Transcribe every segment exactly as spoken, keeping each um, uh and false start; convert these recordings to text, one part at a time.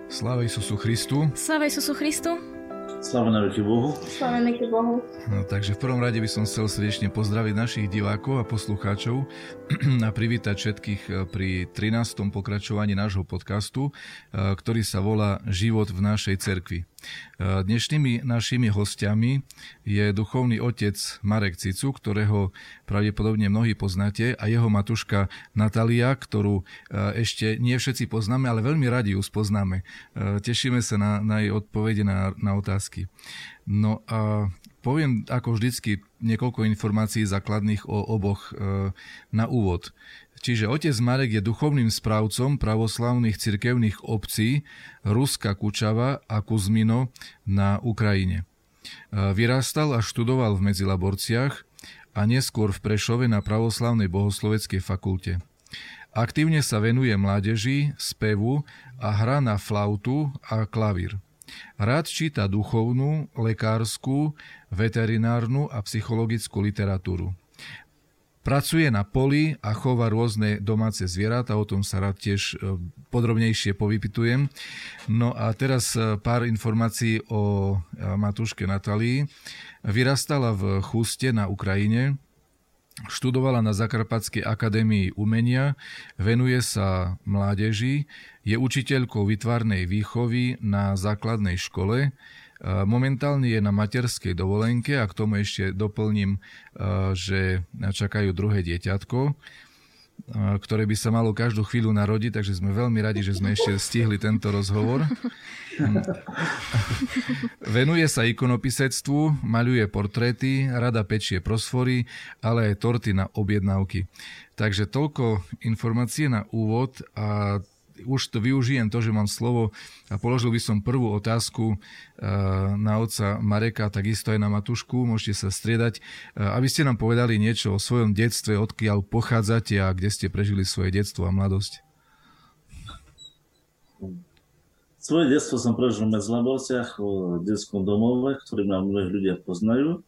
Sláva Isusu Christu. Sláva Isusu Christu. Sláva na veky Bohu. Sláva na veky Bohu. No, takže v prvom rade by som chcel srdečne pozdraviť našich divákov a poslucháčov a privítať všetkých pri trinástom pokračovaní nášho podcastu, ktorý sa volá Život v našej cirkvi. Dnešnými našimi hostiami je duchovný otec Marek Cicu, ktorého pravdepodobne mnohí poznáte, a jeho matuška Natália, ktorú ešte nie všetci poznáme, ale veľmi radi ju spoznáme. Tešíme sa na, na jej odpovede na, na otázky. No a poviem ako vždycky niekoľko informácií základných o oboch na úvod. Čiže otec Marek je duchovným správcom pravoslavných cirkevných obcí Ruska Kučava a Kuzmino na Ukrajine. Vyrástal a študoval v Medzilaborciach a neskôr v Prešove na pravoslavnej bohosloveckej fakulte. Aktívne sa venuje mládeži, spevu a hrá na flautu a klavír. Rád číta duchovnú, lekárskú, veterinárnu a psychologickú literatúru. Pracuje na poli a chová rôzne domáce zvieratá, o tom sa rád tiež podrobnejšie povypitujem. No a teraz pár informácií o matuške Natálii. Vyrastala v Chuste na Ukrajine, študovala na Zakarpatskej akadémii umenia, venuje sa mládeži, je učiteľkou výtvarnej výchovy na základnej škole. Momentálne je na materskej dovolenke a k tomu ešte doplním, že čakajú druhé dieťatko, ktoré by sa malo každú chvíľu narodiť, takže sme veľmi radi, že sme ešte stihli tento rozhovor. Venuje sa ikonopisectvu, maľuje portréty, rada pečie prosfory, ale aj torty na objednávky. Takže toľko informácie na úvod a už to využijem to, že mám slovo a položil by som prvú otázku na otca Mareka, takisto aj na matušku, môžete sa striedať, aby ste nám povedali niečo o svojom detstve, odkiaľ pochádzate a kde ste prežili svoje detstvo a mladosť. Svoje detstvo som prežil v Medzilaborciach, v detskom domove, ktorý ma mnohí ľudia poznajú.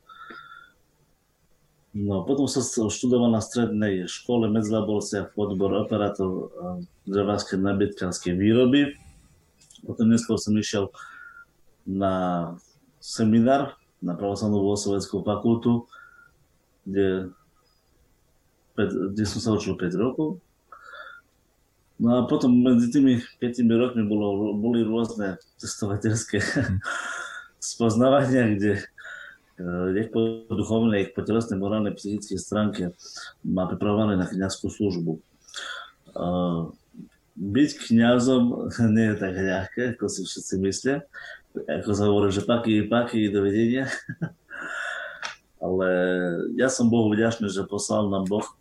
No, potom som študoval na strednej škole v Medzilaborciach v odbor operátor drevárskej nabytkárskej výroby. Potom neskôr som išiel na seminár na pravoslavnú bohosloveckú fakultu, kde, kde som sa učil päť rokov. No a potom medzi tými pätimi rokmi bolo, boli rôzne cestovateľské spoznávania, kde jak po duchovnej, jak po telesnej, morálnej, psychickej stránke má pripravované na kňazskú službu. Byť kňazom nie je tak ľahké, ako si všetci myslia. Ako sa hovorí, že paky, paky, dovidenia. Ale ja som Bohu vďačný, že poslal nám Boh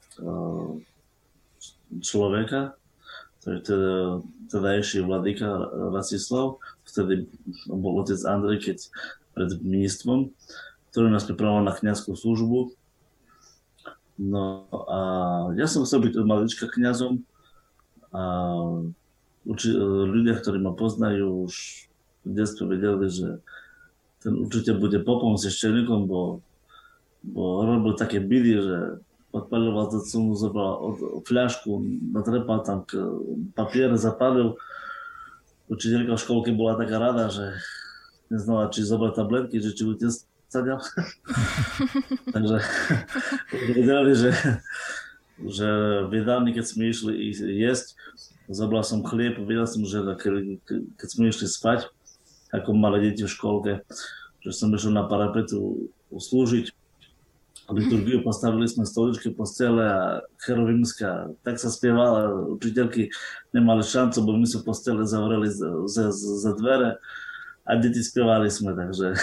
človeka, ktorý teda, tedajší vladyka Rastislav, vtedy bol otec Andrej, keď pred ministrom, ktorý nás pripravoval na kňazskú službu. No a ja som chcel byť od malička kňazom a uči- ľudia, ktorí ma poznajú, už v detstve vedeli, že ten učiteľ bude popom s eštelníkom, bo, bo robil také bidy, že odpalil do cunu, zobral od, fľašku, natrepal tam k papiere, zapálil. Učiteľka v školke bola taká rada, že neznala, či zobrať tabletky, že či budete sadať. Takže vedeli, že, že v jedálni, keď sme išli jesť, zobral som chlieb, vedel som, že keď, keď sme išli spať, ako malé deti v školke, že som išiel na parapetu slúžiť. Liturgiu postavili sme stoličky, postele a cherovimská, tak sa spievala, učiteľky nemali šancu, bo my sa postele zavreli za, za, za dvere. A deti spievali sme, takže...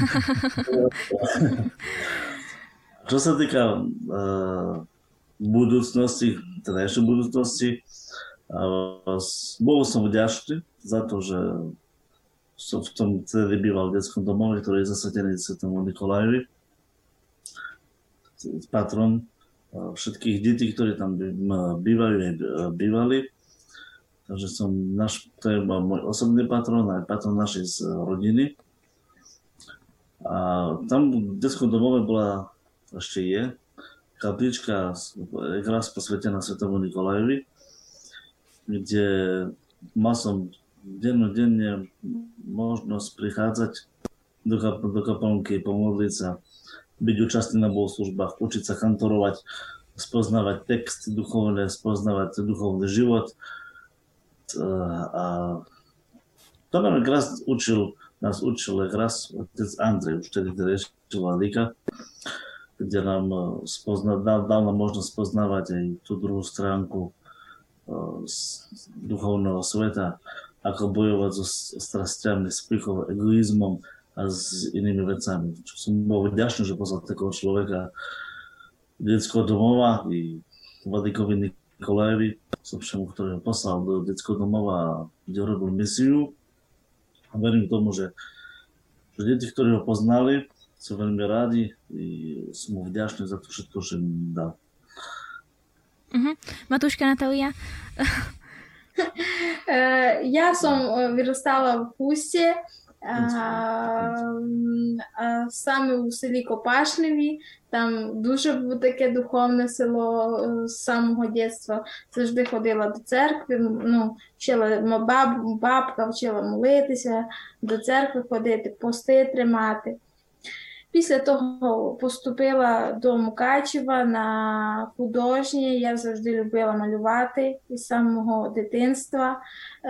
Čo sa týka uh, budúcnosti, teda ešte budúcnosti, uh, bol som vďačný za to, že som v tom vtedy býval v detskom domove, ktorý je zasvetený svätému Nikolajovi. Patron uh, všetkých detí, ktorí tam bývajú, bývali. Takže som náš, to je môj osobný patron, aj patron našej rodiny. A tam v detskom domove bola, ešte je, kaplička raz posvetená svätému Nikolajovi, kde mal som dennodenne možnosť prichádzať do, kap- do kaplnky, pomodliť sa, byť účastný na bohoslužbách, učiť sa kantorovať, spoznávať texty duchovné, spoznávať duchovný život. A to nám raz učil, nás učil raz otec Andrej, už tedy riešil vladyka, kde nám spozna, dal, dal nám možnosť spoznávať aj tú druhú stránku z duchovného sveta, ako bojovať so strastiami, s pichou, egoizmom a s inými vecami. Čo som bol vďačný, že poslal takého človeka detského domova i vladykovi Nikolajevi, som všemu, ktorý ho poslal do detského domova, kde robil misiu. A verím tomu, že, že deti, ktorí ho poznali, sú veľmi rádi i som mu vďačný za to všetko, že mi dal. Uh-huh. Matúška Natália? Ja som vyrastala v Пусті, саме у селі Копашневі. Там дуже було таке духовне село з самого дитинства. Завжди ходила до церкви, ну, вчила баб, бабка вчила молитися, до церкви ходити, пости тримати. Після того поступила до Мукачева на художнє. Я завжди любила малювати із самого дитинства.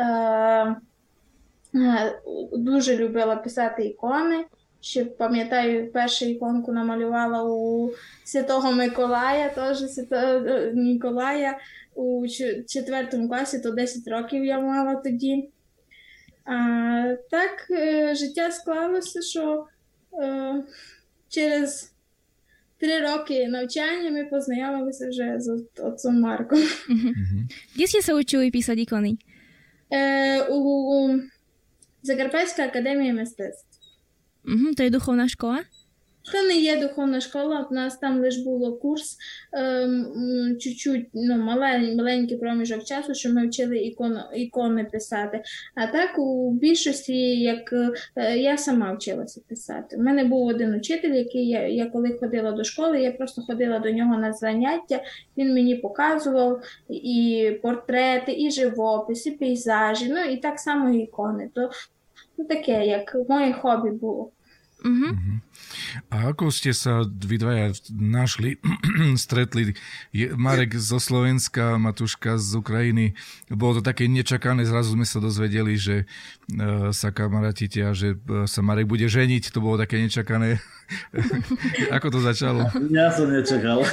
Дуже любила писати ікони. Ще пам'ятаю, першу іконку намалювала у Святого Миколая, теж Святого Миколая у четвертому класі, то десять років я мала тоді. А, так життя склалося, що е, через три роки навчання ми познайомилися вже з отцом Марком. Mm-hmm. Kde ste sa učili písať ikony? Е, у Закарпатська академія мистецтв. Mm-hmm, to je duchovná škola? Це не є духовна школа, у нас там лише було курс, ем, чуть-чуть, ну, малень, маленький проміжок часу, що ми вчили ікони, ікони писати. А так у більшості, як е, я сама вчилася писати. У мене був один учитель, який я, я коли ходила до школи, я просто ходила до нього на заняття, він мені показував і портрети, і живопис, і пейзажі, ну і так само і ікони. То ну, таке, як моє хобі було. Uh-huh. Uh-huh. A ako ste sa vy dvaja našli, stretli? Je, Marek zo Slovenska, Matúška z Ukrajiny. Bolo to také nečakané, zrazu sme sa dozvedeli, že uh, sa kamarátite a že uh, sa Marek bude ženiť. To bolo také nečakané. Ako to začalo? Ja som nečakal.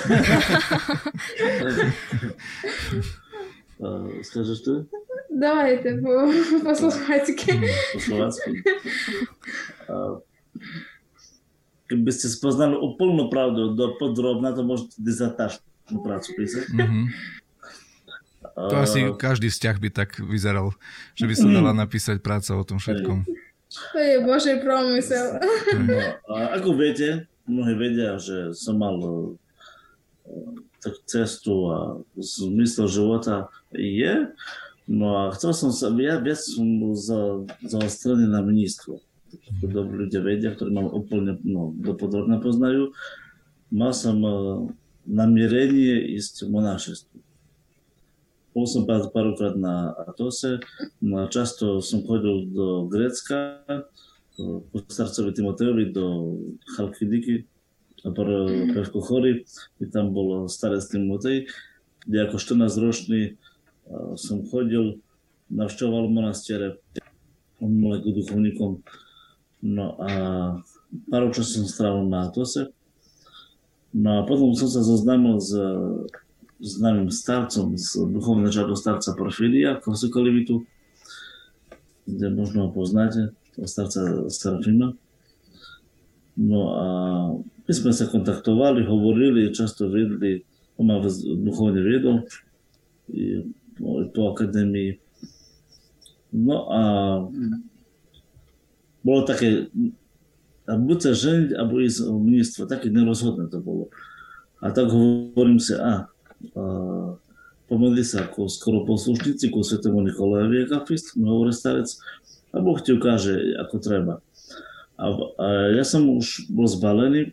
Скажеш ти? Давайте по, по-словацьки. По-словацьки. Keby ste spoznali úplnú pravdu do podrobna, to môžete dizertačnú prácu písať. Mm-hmm. To uh, asi každý vzťah by tak vyzeral, že by sa dala napísať práca o tom všetkom. To je Boží promysel. No, a ako viete, mnohí vedia, že som mal uh, tak cestu a zmysel života je, no a chcel som sa, ja viac som za, zaostrený na mníctvo. Dobrí ľudia vedia, ktorí ma úplne no, dopodrobne poznajú. Mal som uh, namierenie ísť v monášestvu. Bol som pár, párkrát na Atose, no, často som chodil do Grécka, uh, po starcovi Timotejovi, do Chalkidiky, a Preško Chory, kde tam bol starec Timotej, kde ako štrnásťročný uh, som chodil, navštevoval monastiere, on bol ako duchovníkom. No a pár času som strávil na Atose. No a potom som sa zoznámil s známym starcom, z duchovného čaku starca Porfíria, Kosokolivitu, kde možno ho poznáte, starca Serafima. No a my sme sa kontaktovali, hovorili, často vedli, on ma duchovne viedol po akadémii. No a bolo také, buď sa ženiť, alebo ísť o mníctvo, také nerozhodné to bolo. A tak hovorím si, a, a pomodli sa ako skoro poslušníci ku Svetému Nikolajovi Akafist, mi hovorí starec, a Boh ti ukáže, ako treba. A, a ja som už bol zbalený,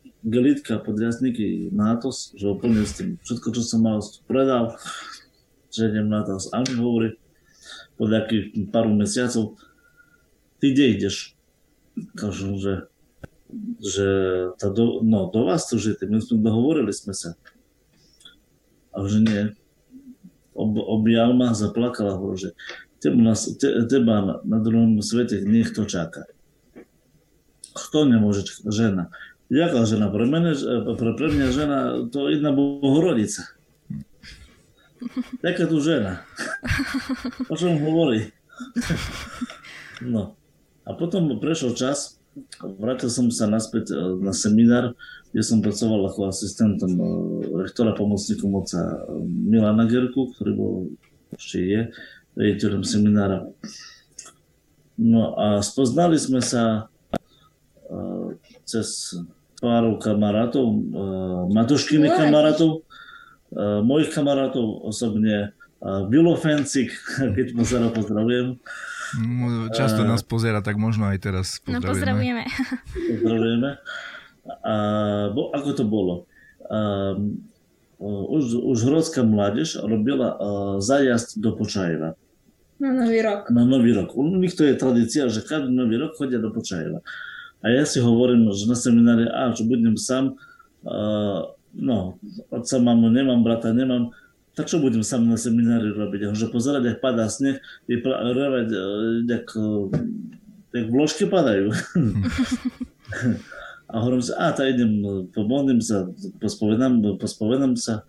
gelitka, podriasníky na Atos, že úplne s tým všetko, čo som mal, predal. že idem na to. A mi hovorí, po nejakých pár mesiacov, ty kde ideš? Kažu, že, že tá do, no, do vás to žijete, my sme dohovorili sme sa. A že nie. Ob, objal ma, zaplakala, hovorí, že teba, te, teba na, na druhom svete niekto čaká. Kto nemôže čakať? Žena. Jaká žena? Pre mňa, pre, pre mňa žena to jedna Bohorodica. Jaká tu žena? O čom hovorí? No. A potom prešiel čas, vrátil som sa naspäť na seminár, kde som pracoval ako asistentom rektora pomocníkom otca Milana Gerku, ktorý bol, ešte je, riaditeľom seminára. No a spoznali sme sa cez párov kamarátov, Matuškiny kamarátov, mojich kamarátov, osobne Bilo Fencik, keď mu sa pozdravujem. Často nás pozera, tak možno aj teraz pozdravujeme. No pozdravujeme. Pozdravujeme. A, bo, ako to bolo? A, už, už hrodská mládež robila a, zájazd do Počajeva. Na Nový rok. Na Nový rok. U nich to je tradícia, že každý Nový rok chodia do Počajeva. A ja si hovorím, že na seminári, a čo budem sám, a, no, otca mamu nemám, brata nemám, tak čo budem sám na seminári robiť? Že pozerať, jak padá sneh, i revať, jak, jak vložky padajú. A hovorím si, a tak idem, pomodlím sa, pospovedám, pospovedám sa.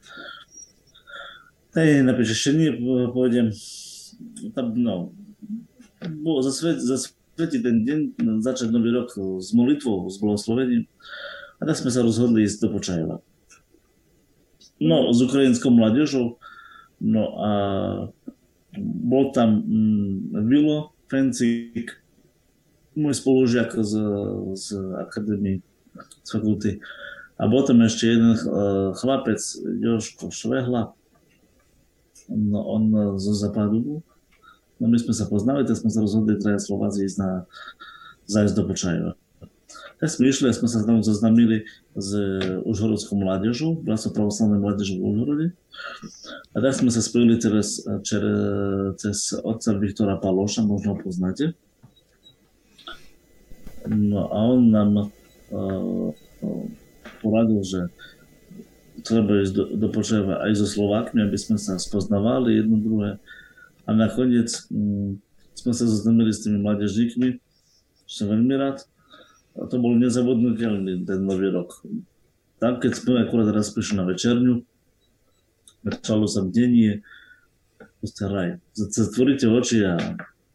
Tak napíš, ešte nie pôjdem. Tam, no, zasvetí zasvet, ten deň, začať nový rok s molitvou, s blahoslovením. A tak sme sa rozhodli ísť do Počajeva. No, s ukrajinskou mládežou. No a bol tam mm, Vilo Fencik, môj spolužiak z, z akadémie, z fakulty. A bol tam ešte jeden uh, chlapec, Jožko Švehla. No, on zo Západu. No, my sme sa poznali, tak sme sa rozhodli traja Slováci ísť na zájsť do Počajeva. Tak sme išli a sme sa tam zoznamili s užhorodskou mládežou, Bratstvo pravoslavnej mládeže v Užhorode. A tak sme sa spojili teraz cez otca Viktora Paloša, možno ho poznáte. No a on nám uh, uh, poradil, že treba ísť do, do Počajeva aj so Slovákmi, aby sme sa spoznávali jedno druhé. A nakoniec um, sme sa zoznamili s tými mládežníkmi, čo som veľmi rád. A to bol nezabudnutelný ten nový rok. Tam, keď sme akurát raz prišli na večerňu, začalo sa bdenie, proste raj. Zatvoríte oči a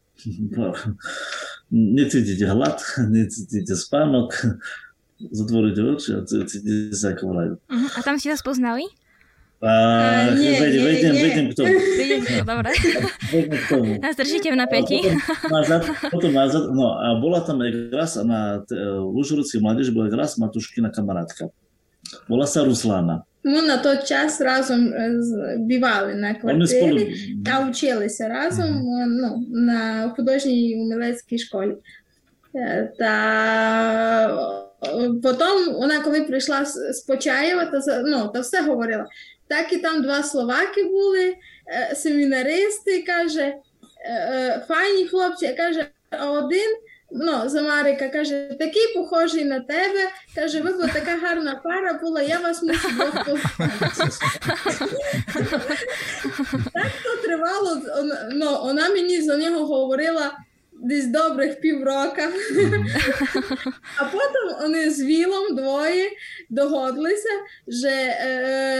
necítite hlad, necítite spánok, zatvoríte oči a cítite sa ako v raju. Uh-huh. A tam ste sa spoznali? A, uh, nie, vedem, nie, vedem, nie. vedem k tomu. Vedem k tomu, dobre. Vedem k tomu. Nás držíte v napätí. Potom nazad, potom nazad, no a bola tam aj raz, na užhorodskej mládeži bola raz Matuškina kamarátka. Volá sa Ruslana. Ми на той час разом бівали на квартирі та вчилися разом ну, на художній умілецькій школі. Та потім вона, коли прийшла з Почаєва, то, ну, то все говорила. Так і там два словаки були, семінаристи, каже, файні хлопці, каже, а один, ну, з Марика, каже, такий похожий на тебе, каже, ви б така гарна пара була, я вас мушу двох познати. Так то тривало, ну, вона мені за нього говорила десь добрих півроку. А потім вони з Вілом двоє догодилися, що е,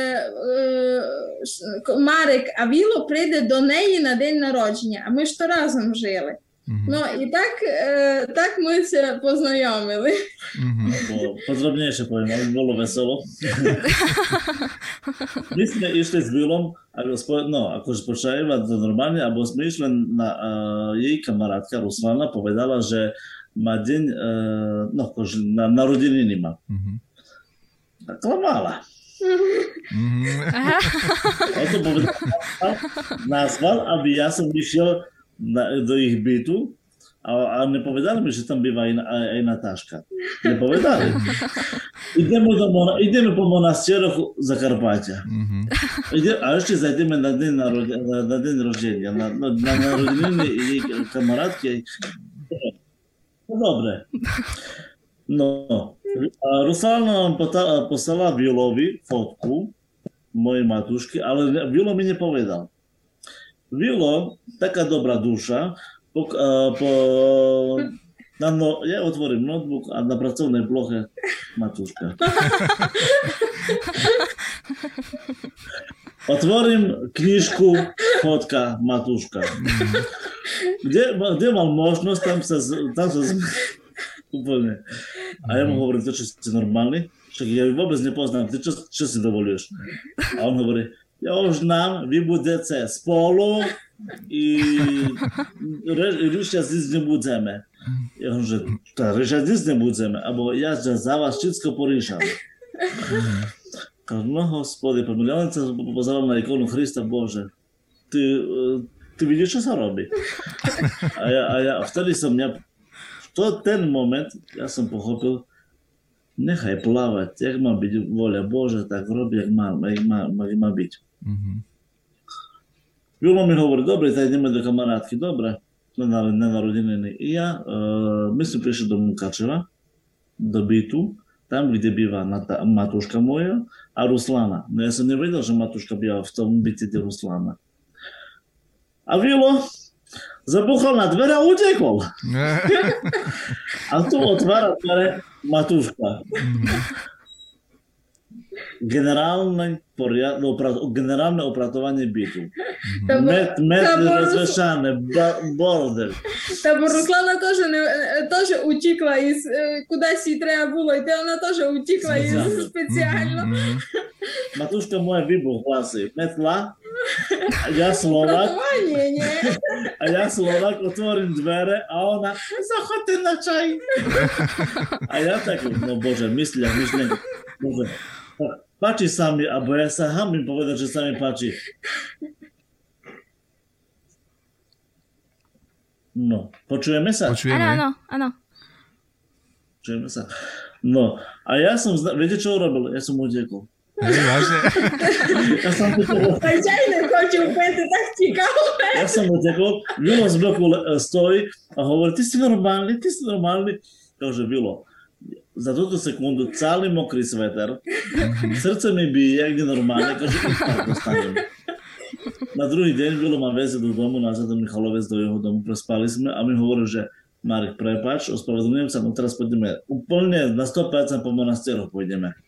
е, Марик, а Віло прийде до неї на день народження, а ми ж то разом жили. Uh-huh. No i tak, e, tak my się poznajomili. Uh-huh. Podrobniejsze powiem, ale było wesoło. Myśmy išli s Vilom, no, akože počajeva to normálne, abo sme išli na uh, jej kamarátka Ruslana, povedala, že má deň, uh, no, akože na narodeniny má. Uh-huh. Klamala. Uh-huh. On to povedal, nazval, aby ja som išiel Na, do ich bytu A, a nepovedali mi, že tam býva aj, aj, aj Natáška. Nepovedali. Ideme, do, ideme po monastieroch Zakarpatia. Mm-hmm. Ide, a ešte zajdeme na deň, narode, na, na deň roženia, na, na, na narodeniny jej kamarátky. No dobre. No. A Ruslana nám poslala Vilovi fotku mojej matúšky, ale Vilo mi nepovedal. Vilo, taká dobrá duša, po, po, na no, ja otvorím notebook a na pracovnej ploche matúška. Otvorím knižku, fotka, matúška. Kde, kde mal možnosť, tam sa, tam sa úplne. A ja mu hovorím, to čo si normálny? Však ja vôbec nepoznám, ty čo, čo si dovoluješ? A on hovorí, ja už nám, vy budete spolu i riešať nic nebudeme. Ja hovorím, že riešať nic nebudeme, abo ja za vás všetko poríšam. No hospody, ja len sa pozeral na ikonu Krista, Bože, ty, ty vidíš, čo sa robí? A ja, a ja vtedy som, ja, v to, ten moment, ja som pochopil, nechaj plávať, jak má byť voľa Bože, tak robí, jak má, jak má, jak má byť. Mm-hmm. Julo mi hovorí, dobre, tak ideme do kamarátky, dobre, na, na narodeniny. I ja, uh, my sme prišli do Mukačeva, do bytu, tam, kde býva Nata, matúška moja a Ruslana. No ja som nevedel, že matúška býva v tom byte, kde Ruslana. A Vilo zabuchal na dvere a utekol. A tu otvára dvere matúška. Generálne, poriad, oprat, generálne opratovanie bytu. Met, met разрешане, бордер. Та Руслана теж не теж утекла із кудись їй треба було йти, вона теж утекла із спеціально. Матушка моя вибух гласи. Метла, а я Словак. А я Словак, отворим двері, а вона заходьте на чай. А я так, ну Боже, мисля, мисля, Боже. Páči sa mi, alebo ja sa hambím povedať, že sa mi páči. No, počujeme sa? Počujeme. Áno, áno, áno. Počujeme sa. No, a ja som, viete čo urobil? Ja som utekol. Hej, vážne? Ja som utekol. Та чай не хочу пити, так цікаво. Ja som utekol, Vilo z boku stojí a hovorí, ty si normálny, ty si normálny. Takže Vilo, za túto sekundu celý mokrý sveter, srdce mi bije, jak nenormálne, každý infarkt dostanem. Na druhý deň Vilo ma vezie do domu, nazad do Michalovec, do jeho domu, prespali sme a mi hovoril, že Marek, prepáč, ospravedlňujem sa, no teraz pôjdeme úplne na sto percent po monastieroch pôjdeme.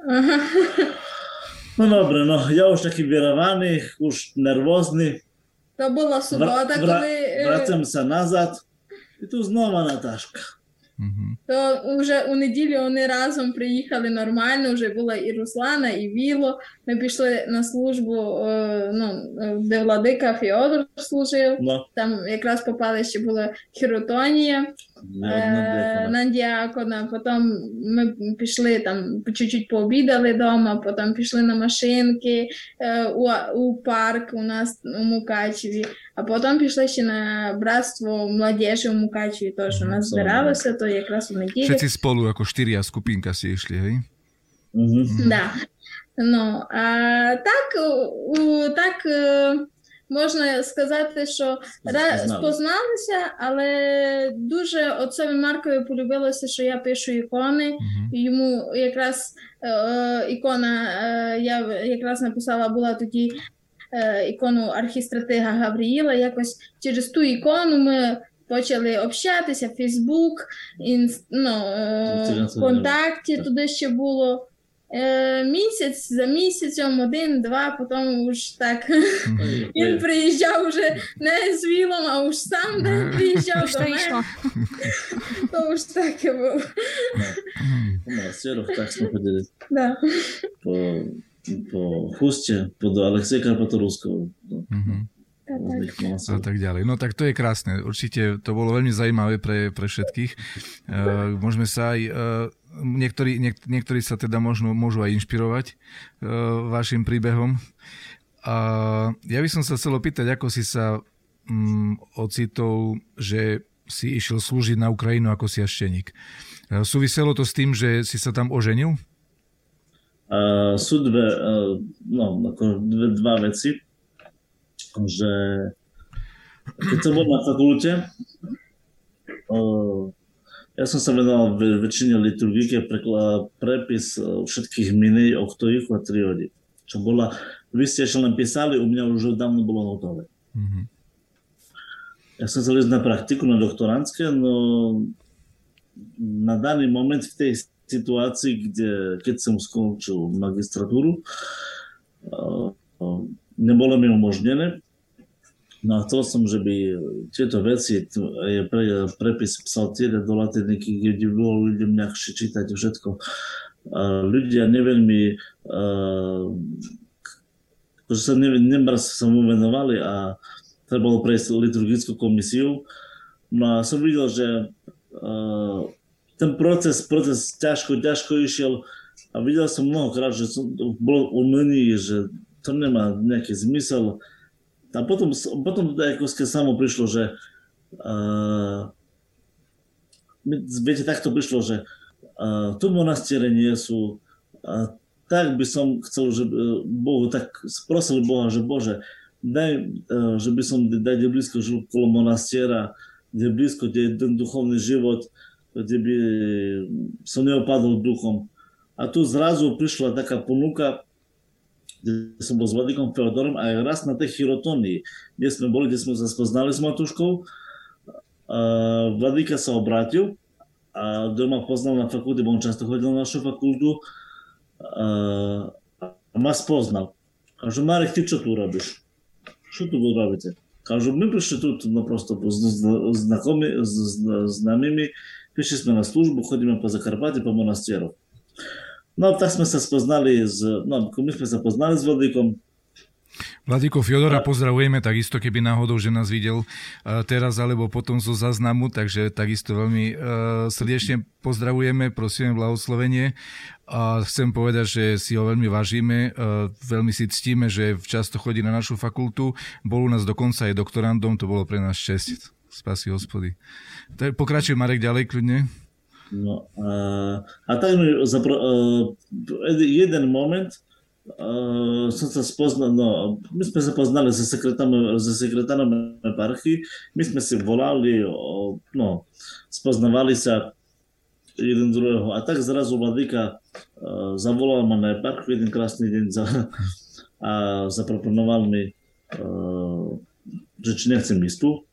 No dobre, no, ja už taký vyravaný, už nervózny. To була субота, Vra- vra- коли... Vracam sa nazad i tu znova Natáška. Mm-hmm. То вже у неділю вони разом приїхали нормально, вже була і Руслана, і Віло. Ми пішли на службу, е, ну, де владика Феодор служив. No, Там якраз попали, ще була хіротонія е, на діакона. Потім ми пішли, там по чуть-чуть пообідали вдома, потім пішли на машинки е, у, у парк у нас у Мукачеві. А потім пішли ще на братство молодежі у Мукачеві, теж у нас збиралося, то якраз у неділю. Všetci spolu, ako štyria skupinka si išli, hej? Mhm. Да. Ну, а так, у, так е, можна сказати, що ра- Знали. спозналися, але дуже отцеві Маркові полюбилося, що я пишу ікони. Mhm. Йому якраз е, ікона, е, я якраз написала, була тоді е, ікону архістратига Гавриїла. Якось через ту ікону ми почали общатися, Фейсбук, інс, ну, е, Інтернет, ВКонтакті туди ще було. Е, місяць за місяцем, один-два, потім уж так він приїжджав вже не з Вілом, а уж сам де приїжджав Už до to мене. išlo. То уж так і було. Po monastieroch tak sme chodili. Да. Po, po Chuste, po do Alexejka, po to Rusko. No, Mhm. Так, po так. tých A monastieroch. tak ďalej. No tak to je krásne. Určite to bolo veľmi zaujímavé pre, pre všetkých. Uh, môžeme sa aj... Uh, niektorí, niek, niektorí sa teda možno, môžu aj inšpirovať uh, vašim príbehom. Uh, ja by som sa chcel opýtať, ako si sa um, ocitol, že si išiel slúžiť na Ukrajinu ako siašteník. Súviselo to s tým, že si sa tam oženil? Uh, sú dve, uh, no, ako dve, dva veci, že keď som bol na fakulte, uh, ja som sa venoval väčšine liturgike, prepis všetkých minej, oktojív a triody. Čo bola, vy ste ešte len písali, u mňa už dávno bolo hotové. Mm-hmm. Ja som chcel ísť na praktiku, na doktorantské, no na daný moment v tej situácii, kde, keď som skončil magistratúru, nebolo mi umožnené. No a chcel som, že by tieto veci, je pre, prepis psaltiere do latiniky, kde bolo ľuďom ľahšie čítať všetko. A ľudia neveľmi, že sa ne, nebraz sa mu venovali a trebalo prejsť liturgickú komisiu. No a som videl, že uh, ten proces, proces ťažko, ťažko išiel a videl som mnohokrát, že som bol umený, že to nemá nejaký zmysel. A potom, potom ako samo prišlo, že uh, viete, takto prišlo, že uh, tu monastiere nie sú. Uh, tak by som chcel, že uh, Bohu, tak prosil Boha, že Bože, daj, uh, že by som daj blízko žil kolo monastiera, kde blízko, kde je ten duchovný život, kde by som neopadol duchom. A tu zrazu prišla taká ponuka, kde som bol s vladykom Feodorom a raz na tej chirotonii, kde sme boli, kde sme sa spoznali s Matúškou, vladyka sa obrátil a doma poznal na fakulte, bo on často chodil na našu fakultu a ma spoznal. Kažu, Marek, ty čo tu robíš? Čo tu robíte? Kažu, my prišli tu no prosto s známymi, prišli sme na službu, chodíme po Zakarpate, po monastieroch. No tak sme sa spoznali s, no my sme sa poznali s Vladykom. Vladyko Fiodora pozdravujeme takisto, keby náhodou, že nás videl teraz alebo potom zo záznamu, takže takisto veľmi uh, srdečne pozdravujeme, prosíme blahoslovenie a chcem povedať, že si ho veľmi vážime, uh, veľmi si ctíme, že často chodí na našu fakultu, bol u nás dokonca aj doktorandom, to bolo pre nás česť. Spasi Hospody. Pokračuj, Marek, ďalej kľudne. No, a, a tak mi zapro, uh, jeden moment uh, som sa spoznal, no, my sme sa poznali so sekretárom, so sekretárom eparchy, my sme si volali, uh, no, spoznávali sa jeden druhého a tak zrazu vladyka uh, zavolal ma na eparchy jeden krásny deň za, a zaproponoval mi, uh, že či nechcem ísť tu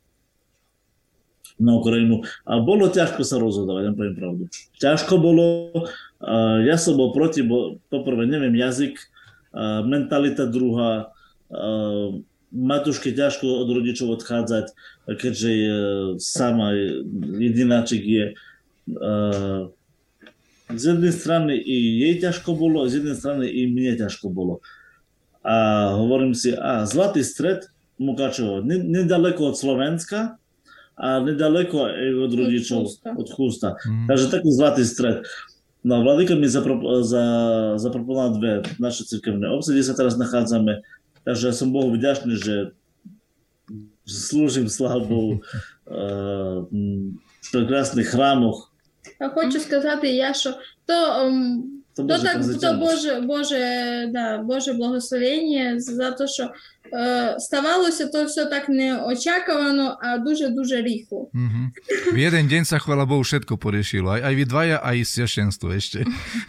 na Ukrajinu. A bolo ťažko sa rozhodovať, ja poviem pravdu. Ťažko bolo, uh, ja som bol proti, bo poprvé neviem jazyk, uh, mentalita druhá, uh, Matúške ťažko od rodičov odchádzať, keďže je sama jedináčik je. Uh, z jednej strany i jej ťažko bolo, z jednej strany i mne ťažko bolo. A hovorím si, a zlatý stred Mukačevo, nedaleko od Slovenska, a nedaleko od rodičov, od Chústa. Mm. Takže taký zlatý stred. No vladyka mi zapro, za, zaproponoval dve naše cirkevné obce, kde sa teraz nachádzame. Takže ja som Bohu vďačný, že slúžim славу uh, v prekrásnych chrámoch. А хочу сказати я, що то, um, то, то, так, то Боже, Боже, да, Боже благословення за те, що е, ставалося то все так неочакувано, а дуже-дуже рýchlo. Mm-hmm. V jeden deň sa, chvála Bohu, všetko poriešilo. Aj, aj vy dvaja, aj svešenstvo ešte.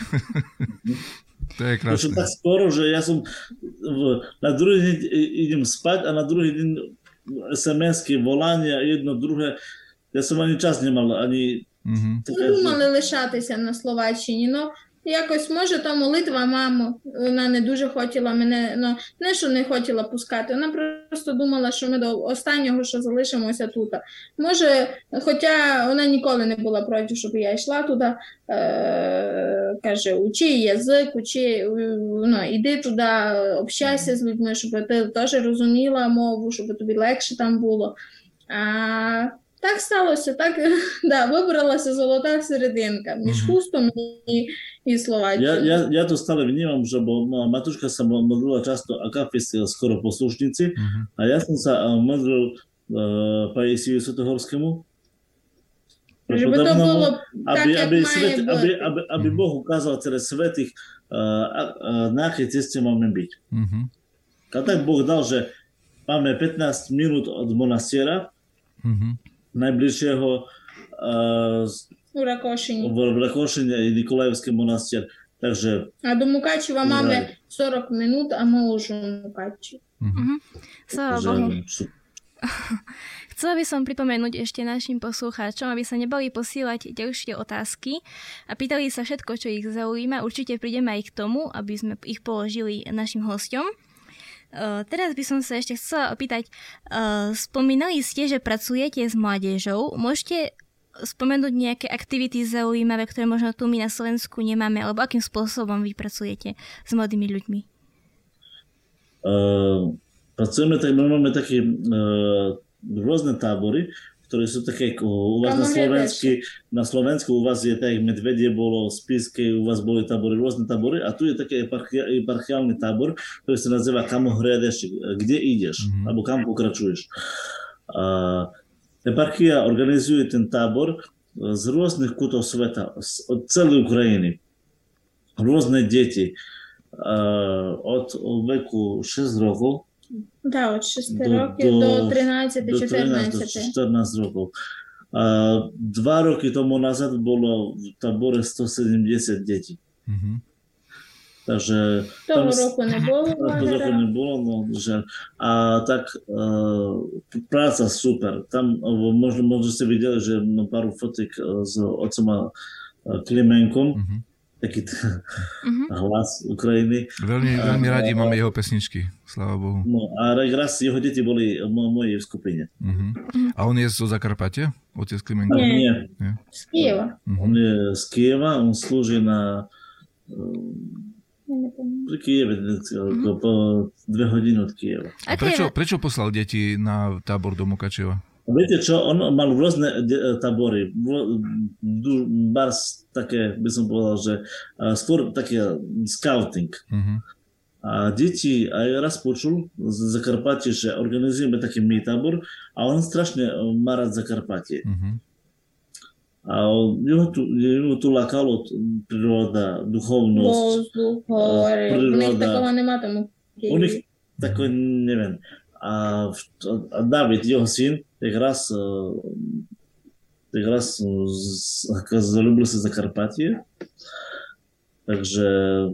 To je krásne. Tak skoro, že ja som v, na druhý deň idem spať a na druhý deň es em esky, volania, jedno, druhé. Ja som ani čas nemal, ani... Mm-hmm. Думали лишатися на Словаччині, ну якось, може, та молитва мами, вона не дуже хотіла мене, ну, не що не хотіла пускати, вона просто думала, що ми до останнього, що залишимося тут. Може, хоча вона ніколи не була проти, щоб я йшла туди, е- каже, учи язик, учи, ну, іди туди, общайся з людьми, щоб ти теж розуміла мову, щоб тобі легше там було. А так сталося, так, да, вибралася золота серединка між Хустом і, і Словаччиною. Ja, ja, ja to stále vnímam, že bo Matúška sa modlila často akafist skoro poslušníci uh-huh. a ja som sa modlil uh, Paisiu Svetohorskému Že by to bolo tak, aby, jak aby, mає svet, бути. aby, aby, aby Бог ukázal через svetých, uh, na akej ceste máme byť. Uh-huh. A tak Boh dal, že máme pätnásť minút od monastiera, Uh-huh. najbližšieho uh, У Ракошині. v Rakошине i Nikolajevský monastier. Takže А до Мукачева Ура. máme сорок минут, а ми уже у Мукачеві. Mhm. Slava že, Bohu. sú- Chcela by som pripomenúť ešte našim poslucháčom, aby sa nebali posílať ďalšie otázky a pýtali sa všetko, čo ich zaujíma. Určite prídeme aj k tomu, aby sme ich položili našim hosťom. Uh, teraz by som sa ešte chcela opýtať, uh, spomínali ste, že pracujete s mládežou. Môžete spomenúť nejaké aktivity zaujímavé, ktoré možno tu my na Slovensku nemáme, alebo akým spôsobom vy pracujete s mladými ľuďmi? Uh, pracujeme, tak my máme také uh, rôzne tábory, ktoré sú také ako u vás na Kamo Slovensku. Na Slovensku u vás je tak, Medvedie bolo, Spiske, u vás boli tábory, rôzne tábory a tu je taký eparchia, eparchiálny tábor, ktorý sa nazýva Kamo hľadaš, kde ideš, Mhm. alebo kam pokračuješ. Uh, eparchia organizuje ten tábor z rôznych kútov sveta, z- od celej Ukrajiny. Rôzne deti. Uh, od veku šesť rokov Да, от шести До- років до- до тринадцяти do trинásť, do чотирнадцяти. štrnásť rokov. A dva roky tomu nazad bolo v tábore stosedemdesiat detí. Uh-huh. Takže Того s- року не було toho roku лагеря. nebolo, no, že, a tak uh, práca super. Tam uh, možno, možno ste videli, že mám pár fotiek uh, s otcom a uh, Klimenkom, Uh-huh. taký t- Mhm. hlas Ukrajiny. Veľmi, veľmi radi máme jeho pesničky, sláva Bohu. No, a raz jeho deti boli v mojej skupine. Uh-huh. A on je zo Zakarpatia? Otec Klimenko? Nie. Nie. З Києва. Uh-huh. On je z Kieva, on slúži na um, Я не пам'ятаю. pri Kieve, mm-hmm. po dve hodiny od Kieva. A Aké prečo, je... prečo poslal deti na tábor do Mukačeva? Viete čo, on mal rôzne de- tábory, Rô- du- bars také, by som povedal, že uh, skôr také scouting. Uh-huh. A deti aj raz počul z Zakarpatie, že organizujeme taký my tábor a on strašne uh, má rád Zakarpatie. Uh-huh. A jeho tu, jeho tu lákalo t- príroda, duchovnosť. Воздух, гори. У них Природа. такого нема тому. в U Києві. nich tako, neviem. A, v- a David, jeho syn, tak raz, eh, tak raz z- zalúbil sa za Karpatie. Takže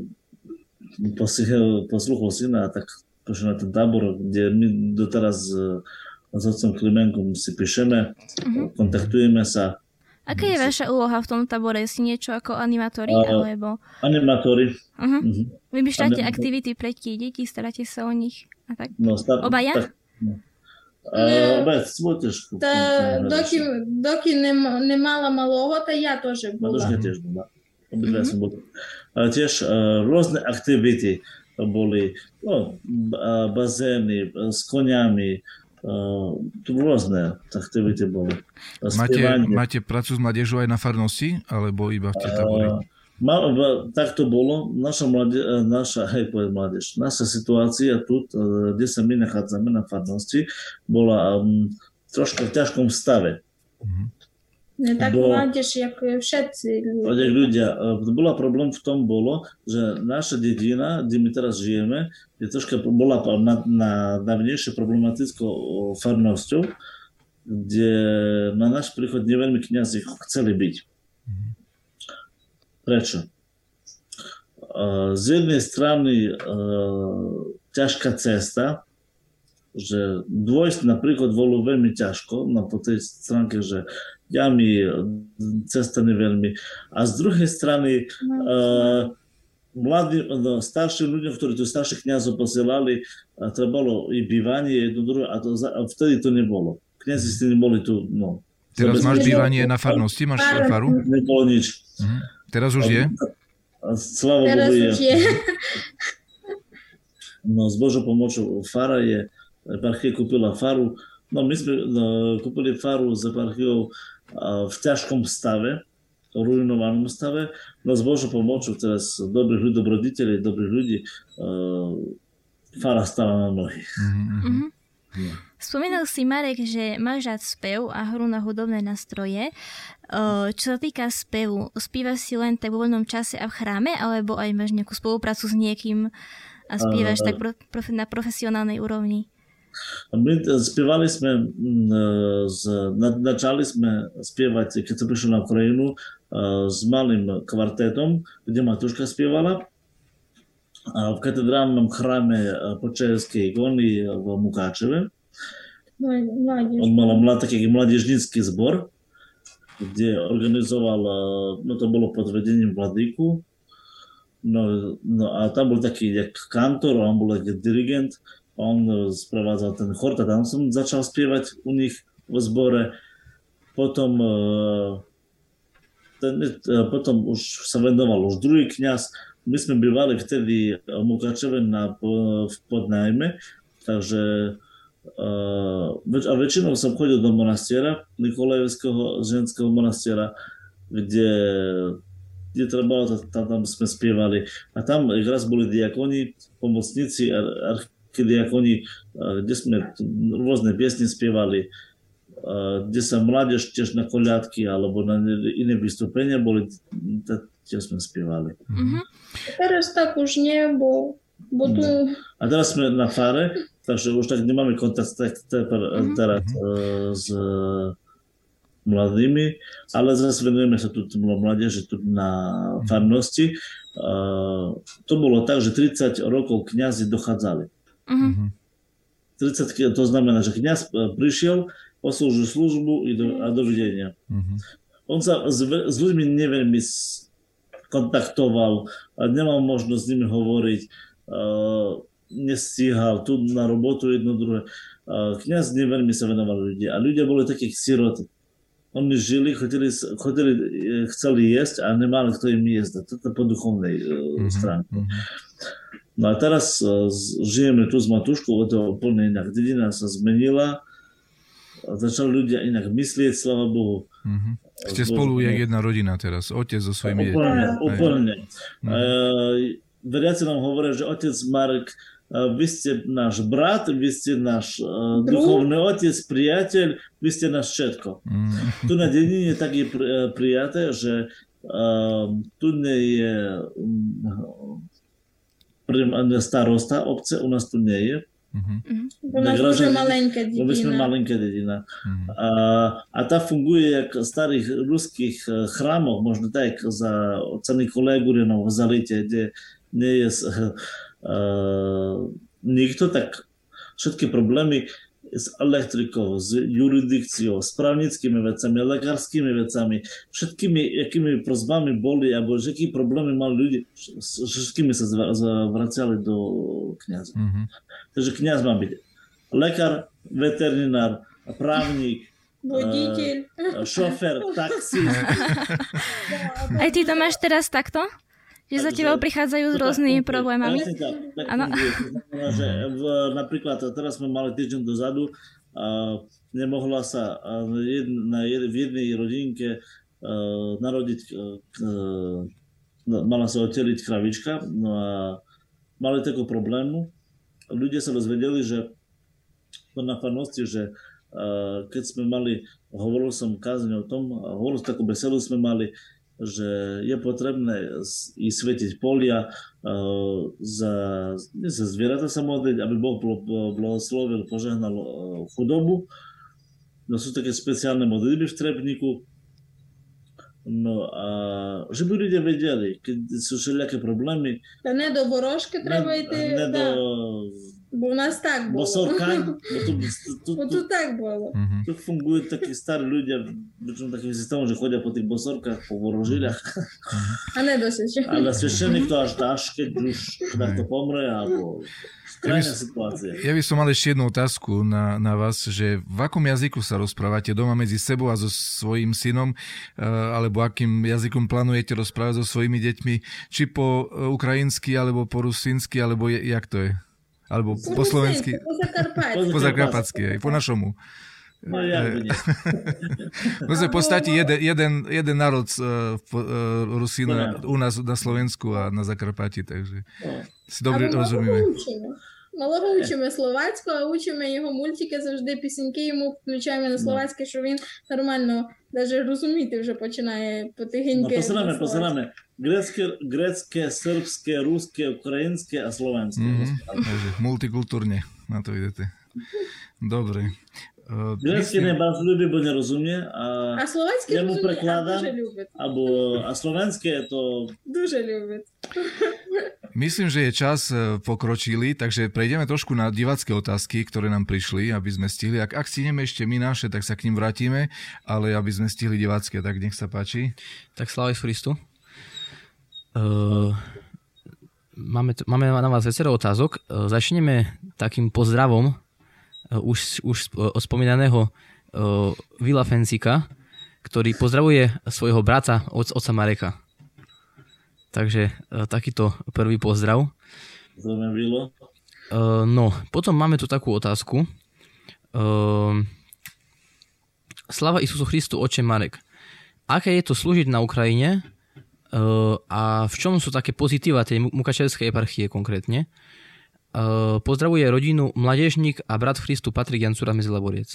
posluchol, posluchol syna a tak pošiel na ten tábor, kde my doteraz eh, s otcom Klimenkom si píšeme, Mhm. kontaktujeme sa. Aká je vaša úloha v tom tábore? Si niečo ako animátori? A- Alebo... Animátori. Uh-huh. Mhm. Vymýšľate Ani- aktivity pre tie deti, staráte sa o nich a tak? No, sta- Obaja? Tak, no. Не. А, Обаja, свoj теж. Та доки, доки не, м- не мала малого, та я теж була. Madržňa tiež bola. Obidva som bol. Ale tiež uh, rôzne aktivity boli, no, b- a bazény uh, s koniami, uh, rôzne aktivity boli. A Máte, spievanie. máte prácu s mládežou aj na farnosti, alebo iba v tej tábore? Uh, ma, v- tak to bolo. Naša, mlade, uh, naša, hej, povedz mládež, naša situácia tu, uh, kde sa my nachádzame na farnosti, bola um, troška v ťažkom stave. Uh-huh. Не так Бо- младіж, як všetci Od люди. jak ľudia, e, bola problém v tom bolo, že naša dedina, kde my teraz žijeme, je troška bola na, na, dávnejšie problematickou farnosťou, kde na náš príchod neveľmi kňazi chceli byť. Prečo? E, Z jednej strany e, ťažká cesta, že dôjsť napríklad bolo veľmi ťažko, no po tej stránke, že jamy, cesta neveľmi. A z druhej strany uh, mladí, no, starší ľudia, ktorí tu starších kňazov posielali, a trebalo i bývanie, jedno druhé, a, to, a vtedy to nebolo. Kňazi ste neboli tu, no. Teraz máš Zabezpečenie- bývanie na farnosti? Máš faru? Nebolo nič. Uh-huh. Teraz už je? A Sláva Teraz Bohu je. už je. No, s Božou pomocou fara je, eparchia kúpila faru. No, my sme no, kúpili faru s eparchiou a, v ťažkom stave, ruinovanom stave. No, s Božou pomocou teraz dobrých ľudí, dobroditeľov, dobrých ľudí, uh, fara stala na nohy. Uh-huh. Uh-huh. Spomínal si, Marek, že máš rád spev a hru na hudobné nástroje. Čo sa týka spevu, spívaš si len tak vo voľnom čase a v chráme, alebo aj máš nejakú spoluprácu s niekým a spívaš uh, tak prof, na profesionálnej úrovni? My spievali sme, z, začali sme spievať, keď som prišiel na Ukrajinu, s malým kvartetom, kde Matuška spievala. A v katedrálnom chráme Počaevskej ikony v Mukáčeve. On mal mlad, taký mládežnícky zbor, kde organizoval, no to bolo pod vedením Vladyku. No, no a tam bol taký jak kantor, on bol jak dirigent, on sprevádzal ten chor, a tam som začal spievať u nich v zbore. Potom, ten, potom už sa venoval už druhý kňaz. My sme bývali vtedy v Mukáčeve na, v podnájme, takže a väčšinou som chodil do monastiera, Nikolajevského ženského monastiera, kde, kde trebalo, tam, tam sme spievali. A tam raz boli diakoni, pomocníci, archidiakoni, kde sme rôzne piesne spievali, kde sa mládež tiež na koľadky alebo na iné vystúpenia boli, tiež sme spievali. Mm-hmm. Teraz tak už nie, bo, bo tu... A teraz sme na fare, takže už tak nemáme kontakt mm-hmm. teraz uh, s uh, mladými, ale zase venujeme sa tu mládeži tu na farnosti. Uh, to bolo tak, že tridsať rokov kňazi dochádzali. Mm-hmm. tridsať, to znamená, že kňaz prišiel, poslúžil službu i do, a dovidenia. Mm-hmm. On sa s, s ľuďmi neveľmi kontaktoval, nemal možnosť s nimi hovoriť, uh, nestíhal tu na robotu jedno druhé. Uh, kňaz neveľmi sa venoval ľudia a ľudia boli takých sirot. Oni žili, chodili, chodili, chceli jesť a nemali kto im jesť. Toto po duchovnej uh, mm-hmm. stránke. No a teraz uh, žijeme tu s Matuškou, to je úplne inak. Dedina sa zmenila, začali ľudia inak myslieť, sláva Bohu. Mm-hmm. Ste spolu jak jedna rodina teraz, otec so svojimi deťmi. Úplne, úplne. Mm-hmm. Uh, veriaci nám hovoria, že otec Marek, uh, vy ste náš brat, vy ste náš uh, duchovný otec, priateľ, vy ste náš všetko. Mm-hmm. Tu na dedine tak je pri, uh, prijaté, že uh, tu nie je um, starosta obce, u nás tu nie je. Mm-hmm. Bo nás už je malenká dedina. Bo sme malenká dedina. Mm-hmm. A, a tá funguje jak v starých ruských chrámoch, možno tak za otca Nikolaja Gurina v Zalite, kde nie je uh, nikto, tak všetky problémy s elektrikou, s jurisdikciou, s právnickými vecami, lekárskými vecami, všetkými, jakými prosbami boli, alebo že aký problémy mali ľudia, všetkými sa zvracali do kňaza. Mm-hmm. Takže kňaz má byť lekár, veterinár, právnik, voditeľ, uh, šofér, taxist. Aj ty to máš teraz takto? Že za teba prichádzajú s rôznymi problémami? Tak, tak funguje. Že v, napríklad, teraz sme mali týždeň dozadu, a nemohla sa jedna, v jednej rodinke uh, narodiť, uh, mala sa odteliť kravička, no a mali takú problému. Ľudia sa dozvedeli, že na farnosti, že uh, keď sme mali, hovoril som kázeň o tom, hovoril som takú besedu sme mali, že je potrebné i svetiť polia uh, za, za zvieratá sa modliť, aby Boh blahoslovil, požehnal uh, chudobu. No sú také speciálne modlitby v Trepníku. No a že by ľudia vedeli, keď sú všelijaké problémy. Та не до ворожки треба йти. Не да. до... Бо у нас так було. Босоркань. Бо тут, тут, Бо тут так було. Mm-hmm. Тут фунгують такі старі люди, причому таким системом, що ходять по тих босорках, по ворожилях. А не досить. Ale священник to až dáš, keď už takto pomre, alebo krajná situácia. Ja by som mal ešte jednu otázku na, na vás, že v akom jazyku sa rozprávate doma medzi sebou a so svojím synom, alebo akým jazykom plánujete rozprávať so svojimi deťmi, či po ukrajinsky, alebo po rusínsky, alebo je, jak to je? Alebo po, po slovensky? Po zakarpatsky. Po zakarpatsky, aj po našomu. No jak by nie. My sme v podstate jeden, jeden, jeden národ uh, Rusína u nás na Slovensku a na Zakarpati, takže si dobre rozumieme. Малого учимо словацьку, а учимо його мультики, завжди пісеньки йому включаємо на словацьке, що він нормально навіть розуміти вже починає потихеньки. No, pozeráme, pozeráme. Grécke, grécke, srbské, ruské, ukrajinské a slovenské. Mm-hmm. Multikultúrne na to idete. Dobre. Uh, Grécky myslím... nebav ľubí, bo nerozumie. A, a slovenské ja mu prekladám. Дуже любить. Abo, a slovenské to... Дуже любить. Myslím, že je čas pokročilý, takže prejdeme trošku na divácké otázky, ktoré nám prišli, aby sme stihli. Ak, ak stihneme ešte my naše, tak sa k ním vrátime, ale aby sme stihli divácké, tak nech sa páči. Tak sláva Kristu. Uh, máme, máme na vás viacero otázok. Uh, začneme takým pozdravom uh, už, už od spomínaného uh, Vila Fencika, ktorý pozdravuje svojho brata, otca Mareka. Takže uh, takýto prvý pozdrav. Zdravím, Vilo. Uh, no, potom máme tu takú otázku. Uh, Sláva Isusu Christu, oče Marek. Aké je to slúžiť na Ukrajine uh, a v čom sú také pozitíva tej Mukačevskej eparchie konkrétne? Uh, pozdravuje rodinu Mladežník a brat v Christu Patrik Jancura Mezilaboriec.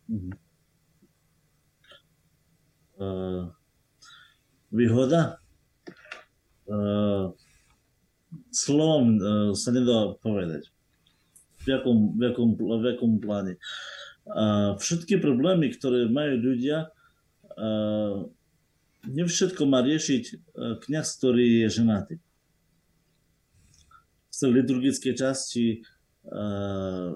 Uh, výhoda? Uh, slovom uh, sa nedá povedať. V jakom, v jakom, v jakom pláne. Uh, všetky problémy, ktoré majú ľudia, uh, nie všetko má riešiť uh, kňaz, ktorý je ženatý. V tej liturgickej časti uh,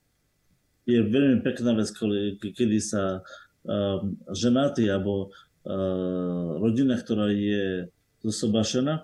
je veľmi pekná vec, kedy sa uh, ženatý alebo uh, rodina, ktorá je zosobašená,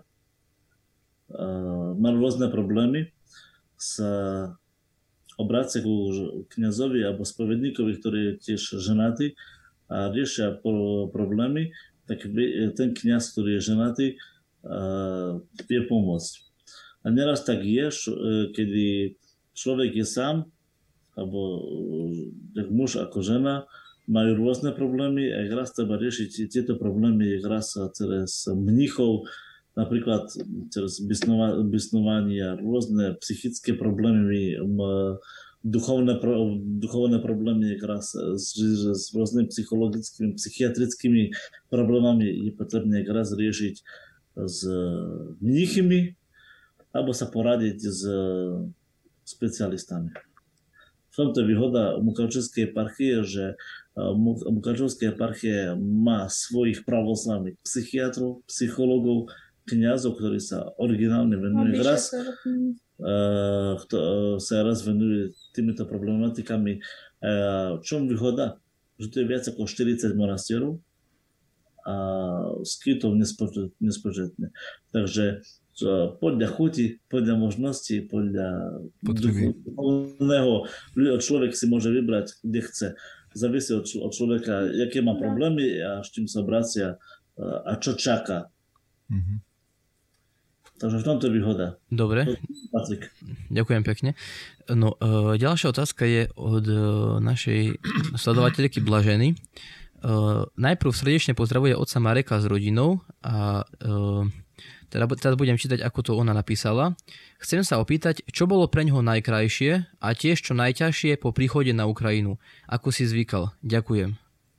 uh, má rôzne problémy, sa obrácia ku kňazovi alebo spovedníkovi, ktorý je tiež ženatý a riešia pro, problémy, tak ten kňaz, ktorý je ženatý, uh, vie pomôcť. A neraz tak je, kedy človek je sám, alebo jak muž ako žena, majú rôzne problémy a raz treba riešiť tieto problémy raz cez mníchov, napríklad cez bysnovania, rôzne psychické problémy, duchovné, duchovné problémy raz s, s rôznymi psychologickými, psychiatrickými problémami je potrebné raz riešiť s mníchmi alebo sa poradiť s specialistami. V tomto je výhoda Mukačevskej eparchie, že Mukačevská eparchia má svojich pravoslavných psychiatrov, psychologov, kňazov, ktorí sa originálne venujú raz, kto sa raz venuje týmito problematikami. V čom výhoda? Že to je viac ako štyridsať monastierov a skytov nespočetne. Takže podľa chuti, podľa možnosti, podľa duchovného človek si môže vybrať, kde chce. Závisí od, od človeka, aké má problémy a s čím sa obracia a čo čaká. Mm-hmm. Takže v tomto je výhoda. Dobre. Patrik. Ďakujem pekne. No, e, ďalšia otázka je od e, našej sledovateľky Blaženy. E, najprv srdečne pozdravuje otca Mareka s rodinou a e, teda, teda budem čítať, ako to ona napísala. Chcem sa opýtať, čo bolo pre ňoho najkrajšie a tiež čo najťažšie po príchode na Ukrajinu. Ako si zvykal? Ďakujem.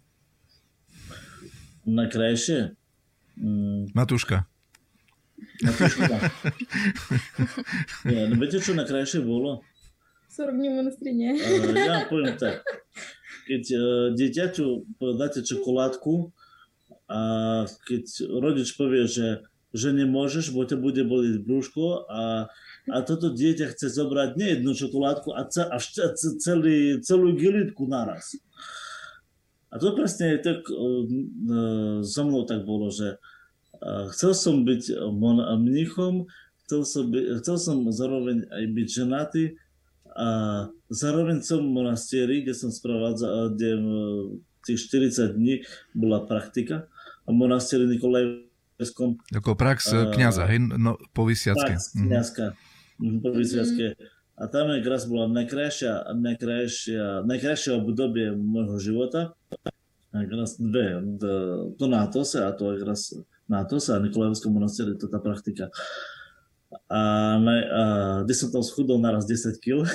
Najkrajšie? Mm. Matúška. Matúška. Nie, no viete, čo najkrajšie bolo? сорок dní monastrine. Ja poviem tak. Keď uh, dieťaťu dáte čokoládku a keď rodič povie, že že nemôžeš, bo ťa bude boliť brúško a, a toto dieťa chce zobrať nie jednu čokoládku a, ce, a celý, celú gilitku naraz. A to presne tak uh, so mnou tak bolo, že uh, chcel som byť mon- mníchom, chcel som, by, chcel som zároveň aj byť ženatý a zároveň som v monastieri, kde som sprevádzal, kde uh, tých štyridsať dní bola praktika a v monastieri Nikolaj ako prax uh, kňaza, hej, no, po vysviacke. Prax kňazka, mm-hmm. po vysviacke. A tam raz bola najkrajšia, najkrajšia, najkrajšie obdobie môjho života. Raz dve, to na Atose, a to raz na Atose a Nikolajevskom monastieri, to tá praktika. A, na, a kde som tam schudol naraz desať kíl.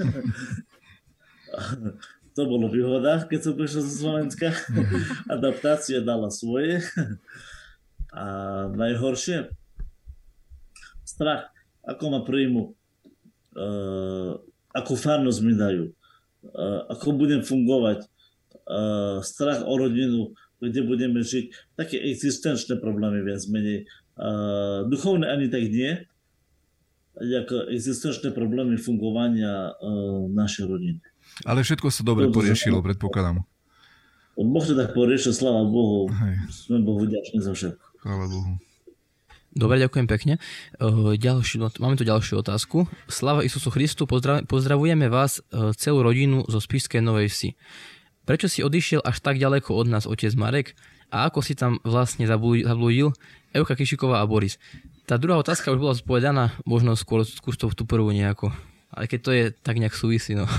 To bolo výhoda, keď som prišiel zo Slovenska. Adaptácia dala svoje. A najhoršie, strach, ako ma príjmu, uh, akú farnosť mi dajú, uh, ako budem fungovať, uh, strach o rodinu, kde budeme žiť, také existenčné problémy viac menej. Uh, duchovné ani tak nie, ako existenčné problémy fungovania uh, našej rodiny. Ale všetko sa dobre poriešilo, predpokladám. Boh to tak poriešil, sláva Bohu. Hej. Sme Bohu vďační za všetko. Chvála Bohu. Dobre, ďakujem pekne. Ďalšiu, máme tu ďalšiu otázku. Sláva Isusu Christu, pozdrav, pozdravujeme vás celú rodinu zo Spišskej Novej Vsi. Prečo si odišiel až tak ďaleko od nás otec Marek a ako si tam vlastne zablúdil Evka Kišiková a Boris? Tá druhá otázka už bola zpovedaná, možno skôr skús to v tú prvú nejako. Ale keď to je tak nejak súvisí, no.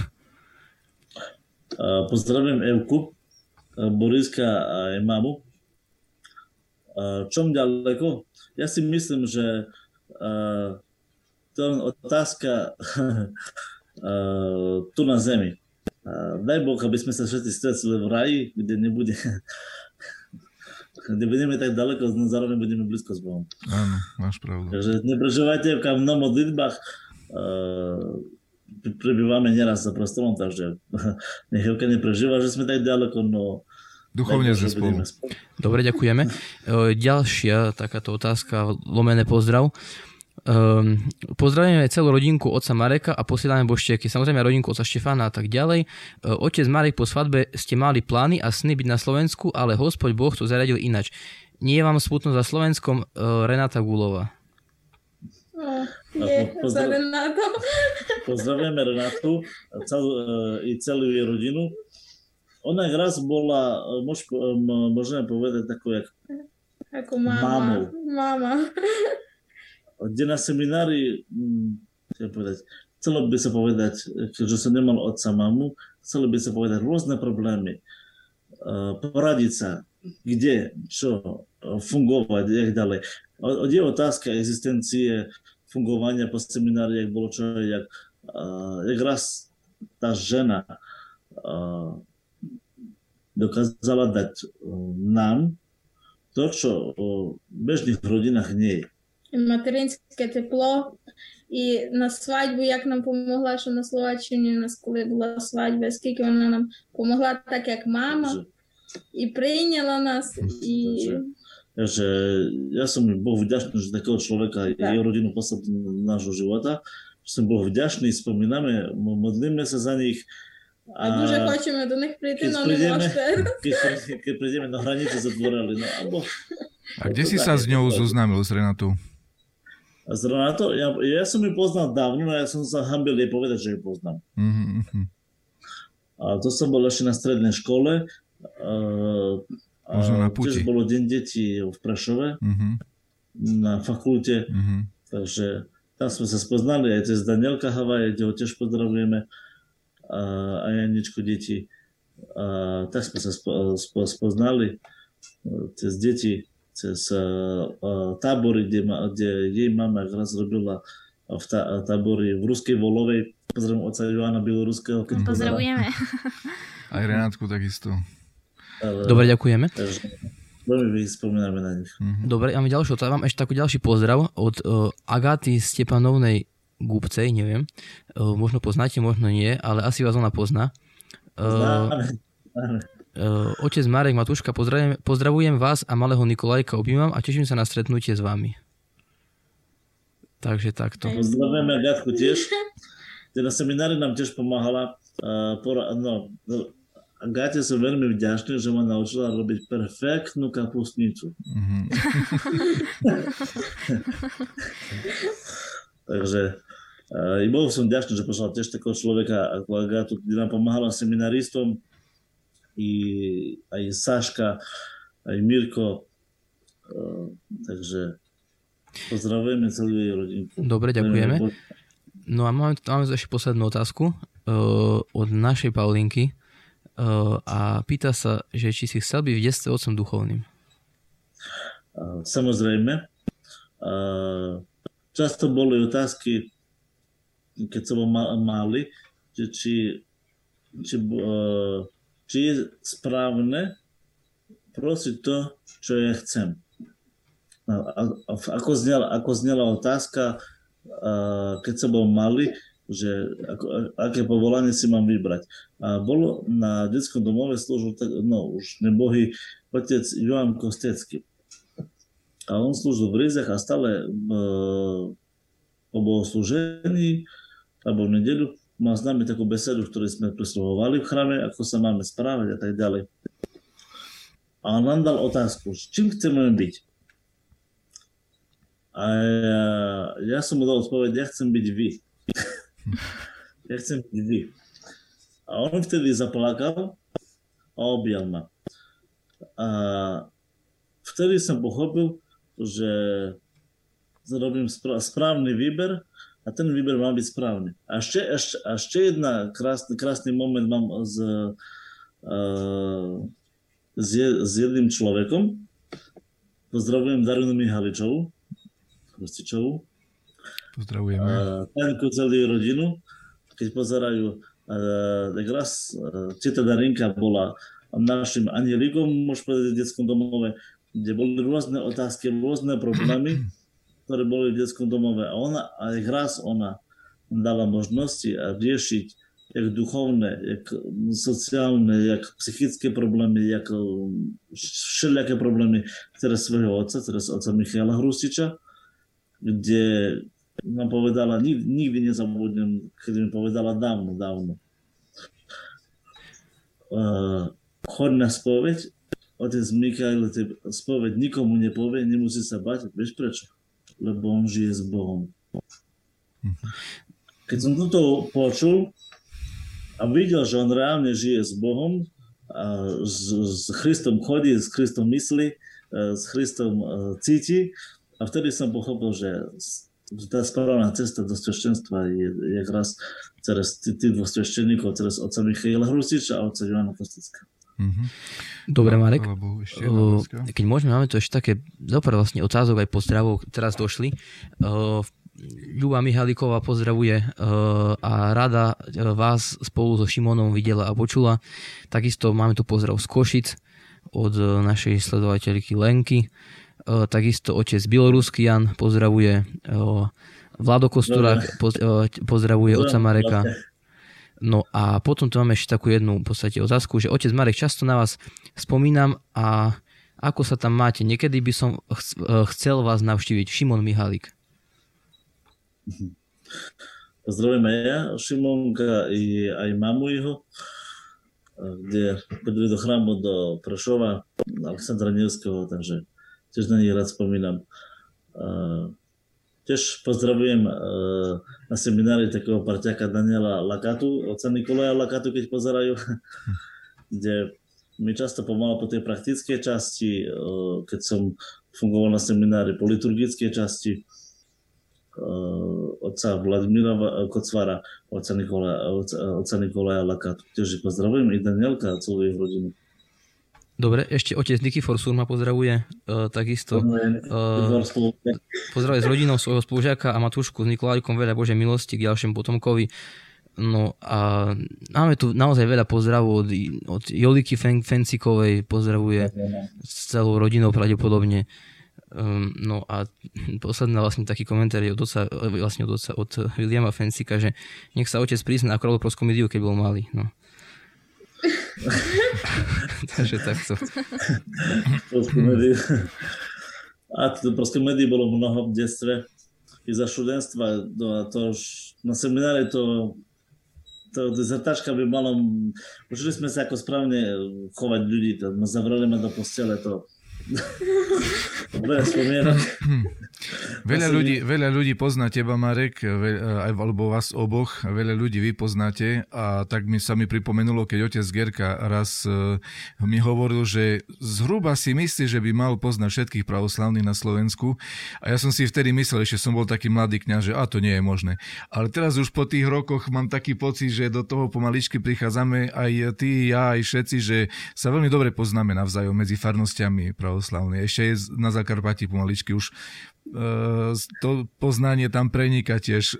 Pozdravím Evku, Boriska a aj mamu. Čom ďaleko? Ja si myslím, že to je otázka tu na zemi. Daj Boh, aby sme sa všetci stretli v raji, kde nebude, kde budeme tak daleko, no zároveň budeme blízko s Bohom. Áno, máš pravdu. Takže neprežívajte v mnoho modlitbách. Prebývame neraz za prostrom, takže nech Evka neprežíva, že sme tak ďaleko, no duchovne sme spolu. Dobre, ďakujeme. Ďalšia takáto otázka, lomené pozdrav. Um, pozdravujeme celú rodinku otca Mareka a posielame boštieky. Samozrejme rodinku otca Štefána a tak ďalej. Otec Marek, po svadbe ste mali plány a sny byť na Slovensku, ale Hospod Boh to zariadil inač. Nie je vám smutno za Slovenskom? Renáta Gulová. No, je, za Renátu. Pozdravujeme Renátu celú, i celú jej rodinu. Ona raz bola, mož, môžeme povedať, takú jak ako mama. Mama. Kde na seminári, chcem povedať, chcelo by sa povedať, keďže som nemal otca, mamu, chcelo by sa povedať rôzne problémy. Poradiť sa, kde, čo, fungovať, jak ďalej. Je otázka existencie, fungovania po seminári, jak bolo čo, jak, jak raz tá žena dokázala dať nám to, čo v bežných rodinách nie je. Материнське тепло. І на свадьбу, як нам допомогла, що на Словаччині у нас, коли була свадьба, скільки вона нам допомогла, так як мама, і прийняла нас. І... Takže ja som Bohu vďačný, že takého človeka i jeho rodinu poslal do nášho života. Som Bohu vďačný, spomíname, modlíme sa za nich. A, a дуже хочемо до них прийти, но не можете. Keď, keď prídeme na hranice, zatvorili. No, a, Boh, a kde si sa s ňou zoznámil, s Renatou? A z Renatou? Ja, ja som ju poznal dávno, no ja som sa hambil jej povedať, že ju poznám. Mm-hmm. A to som bol ešte na strednej škole. A možno na puti. Tiež bolo deň detí v Prešove, mm-hmm. na fakulte. Mm-hmm. Takže tam sme sa spoznali aj cez Danielka Havaje, kde ho tiež pozdravujeme. A, a Janičku deti. A tak sme sa spo, spo, spoznali cez deti, cez uh, uh, tábory, kde, ma, kde jej mama raz robila v tá, tábory v Ruskej Volovej. Pozdravím oca Joana Bieloruského. Pozdravujeme. Aj Renátku takisto. Dobre, ďakujeme. Takže veľmi spomíname na nich. Dobre, mám ďalšiu, mám ešte taký ďalší pozdrav od uh, Agaty Stepanovnej Gúbcej, neviem. Uh, možno poznáte, možno nie, ale asi vás ona pozná. Uh, uh, otec Marek Matuška, pozdravujem, pozdravujem vás a malého Nikolajka objímam a teším sa na stretnutie s vami. Takže takto. Pozdravujeme Agatku tiež. Na seminári nám tiež pomáhala. Uh, pora, no, Agáte som veľmi vďačný, že ma naučila robiť perfektnú kapustnicu. Mm-hmm. Takže i bol som vďačný, že poslal tiež takého človeka ako Agátu, kde nám pomáhala seminaristom, i aj Saška, aj Mirko. Takže pozdravujeme celú jej rodinku. Dobre, ďakujeme. No a máme, máme ešte poslednú otázku uh, od našej Paulinky. Uh, a pýta sa, že či si chcel byť v detstve otcom duchovným. Uh, samozrejme. Uh, často boli otázky, keď som bol malý, že či, či, uh, či je správne prosiť to, čo ja chcem. A, a, a ako, znela, ako znela otázka, uh, keď som bol malý, že ako, aké povolanie si mám vybrať. A bolo na detskom domove slúžil, no už nebohý otec Joán Kostecký. A on slúžil v Rizach a stále uh, po bohoslúžení alebo v nedeľu mal s nami takú besedu, ktorú sme prisluhovali v chráme, ako sa máme správať a tak ďalej. A on nám dal otázku, čím chceme byť. A ja, ja som mu dal odpoveď, ja chcem byť vy. Ja chcem byť vy. A on vtedy zaplakal a objal ma. A vtedy som pochopil, že zrobím správny výber a ten výber má byť správny. A ešte, ešte, ešte jedna krásny, krásny moment mám s, uh, s, s jedným človekom. Pozdravujem Darinu Mihaličovú, Kostičovú. Pozdravujeme. Uh, Tanku celú rodinu. Keď pozerajú, uh, tak raz uh, teta Darinka bola našim anielikom, môžem povedať, v detskom domove, kde boli rôzne otázky, rôzne problémy, ktoré boli v detskom domove. A ona, aj raz ona dala možnosti riešiť jak duchovné, jak sociálne, jak psychické problémy, jak všelijaké problémy cez svojho otca, cez otca Michala Hrustiča, kde nám povedala, nikdy, nikdy nezabudnem, keď mi povedala dávno, dávno. Uh, choď na spoveď, otec Michail spoveď nikomu nepovie, nemusí sa bať, vieš prečo? Lebo on žije s Bohom. Keď som toto počul a videl, že on reálne žije s Bohom, a s, s Christom chodí, s Christom myslí, s Christom cíti, a vtedy som pochopil, že tá správna cesta do sveštenstva je, je raz cez tých dvoch svešteníkov, cez otca Michaila Hrustiča a otca Joána Kostecka. Mm-hmm. Dobre, Marek, Bohu, keď môžeme, máme tu ešte také zopár vlastne otázok aj pozdravov, teraz došli. Ľuba Mihaliková pozdravuje a rada vás spolu so Šimonom videla a počula. Takisto máme tu pozdrav z Košic od našej sledovateľky Lenky. Takisto otec Bieloruský Jan pozdravuje. Vlado Kosturák pozdravuje otca Mareka. No a potom tu máme ešte takú jednu v podstate otázku, že otec Marek, často na vás spomínam a ako sa tam máte? Niekedy by som chcel vás navštíviť. Šimon Mihalik. Pozdravím aj ja, Šimonka i aj mamu jeho, kde chodili do chrámu do Prešova, Alexandra Nevského, takže tiež na nich rád spomínam. Tiež pozdravujem na seminári takého parťaka Daniela Lakatu, otca Nikolaja Lakatu, keď pozerajú, kde mi často pomáhal po tej praktickej časti, keď som fungoval na seminári po liturgickej časti, otca Vladimíra Kocvara, otca Nikolaja, otca Nikolaja Lakatu. Tiež pozdravujem i Danielka a celú ich rodinu. Dobre, ešte otec Nikifor Surma pozdravuje, uh, takisto uh, pozdravuje s rodinou svojho spolužiaka a Matúšku s Nikolajkom, veľa Božej milosti k ďalšiemu potomkovi. No a máme tu naozaj veľa pozdravov od, od Joliky Fencikovej, pozdravuje s celou rodinou pravdepodobne. Um, no a posledná vlastne taký komentár je od oca, vlastne od, oca, od Williama Fencika, že nech sa otec prísne na kráľovskú komédiu, keď bol malý. No. Takže takto. A to proste médií bolo mnoho v detstve i za študentstva. No a to už na semináre to to dezertačka by malo, učili sme sa ako správne chovať ľudí, to ma zavrali ma do postele, to dobre spomínam. Veľa ľudí, veľa ľudí pozná teba, Marek, veľa, alebo vás oboch, veľa ľudí vy poznáte a tak mi sa mi pripomenulo, keď otec Gerka raz uh, mi hovoril, že zhruba si myslí, že by mal poznať všetkých pravoslavných na Slovensku a ja som si vtedy myslel, že som bol taký mladý kňaz, že a to nie je možné. Ale teraz už po tých rokoch mám taký pocit, že do toho pomaličky prichádzame aj ty, ja, aj všetci, že sa veľmi dobre poznáme navzájom medzi farnostiami pravoslavnej. Ešte je na Zakarpati pomaličky už to poznanie tam preniká tiež.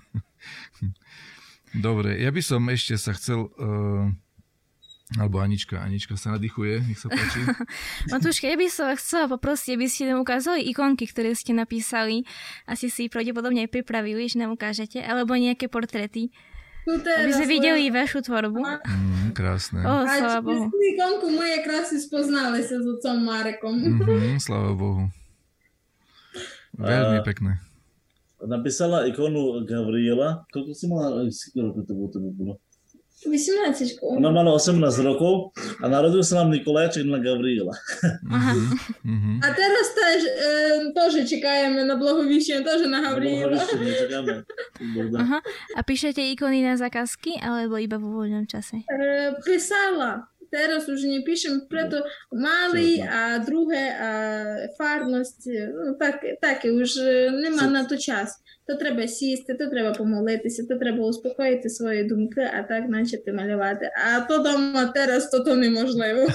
Dobre, ja by som ešte sa chcel... Alebo Anička, Anička sa nadýchuje, nech sa páči. Matúška, ja by som vás chcela poprosiť, aby ste nám ukázali ikonky, ktoré ste napísali. Asi si pravdepodobne aj pripravili, že nám ukážete, alebo nejaké portréty. Aby sme videli vašu tvorbu. Mm, krásne. O, sláva Bohu. Ikonku moje krásy spoznali sa s otcom Marekom. Mm-hmm, sláva Bohu. Veľmi pekné. Napísala ikonu Gabriela. Koľko si mala? Koľko to bolo? To by bolo? osemnásť. Ona mala osemnásť rokov a narodil sa nám Nikolajček na Gabriela. Mm-hmm. A teraz tež, e, тоже čakáme na Blahovýšenie, тоже na Gabriela. Aha. A píšete ikony na zákazky, alebo iba vo voľnom čase? E, písala. Teraz už nepíšem, preto malý a druhé a farnosť, no tak, také, už nemá na to čas. To треба сісти, то треба помолитися, то треба успокоїти свої думки, а так почати малювати. А то дома teraz toto nemožlivo.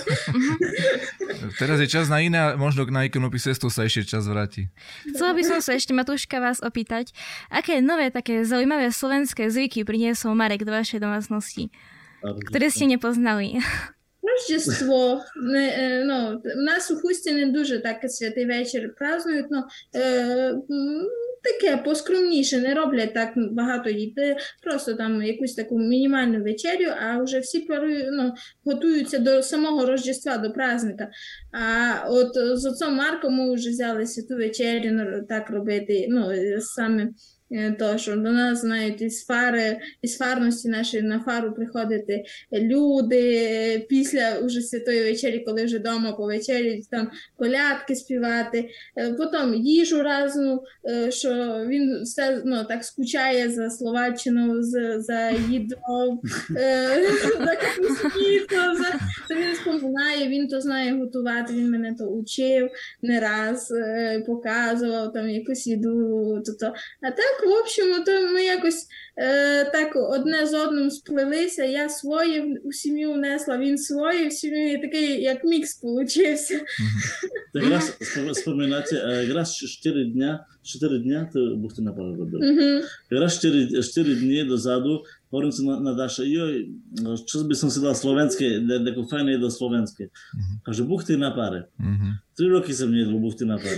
Teraz je čas na iné, možno na ikonopisectvo sa ešte čas vráti. Chcela by som sa ešte, Matúška, vás opýtať, aké nové také zaujímavé slovenské zvyky priniesol Marek do vašej domácnosti, ktoré ste nepoznali? Рождество. Ну, в нас у Хусті не дуже так святий вечір празднують, ну, е, таке поскромніше, не роблять так багато їди, просто там якусь таку мінімальну вечерю, а вже всі парують, ну, готуються до самого Рождества, до праздника. А от з отцом Марком ми вже взяли святу вечерю, ну, так робити, ну, саме то, що до нас, знають, із фари, із фарності нашої на фару приходити люди після уже святої вечері, коли вже вдома повечерять, там колядки співати, потім їжу разну, що він все, ну, так скучає за Словаччину, за, за їдлом, за капустництво, за... то він споминає, він то знає готувати, він мене то учив не раз, показував там якусь їду, то, то. А так, в общем, то ми якось е, так одне з одним сплелися. Я своє у сім'ю внесла, він своє в сім'ю, і такий як мікс получився. Так раз споминати, раз чотири дня, чотири дня, то Бог ти напевно робив. Раз чотири дні дозаду, говорим се на, на Даша, йой, час би съм си дал словенське, деко файне до словенське. Каже, Бог ти напаре. Три роки съм не едал, Бог ти напаре.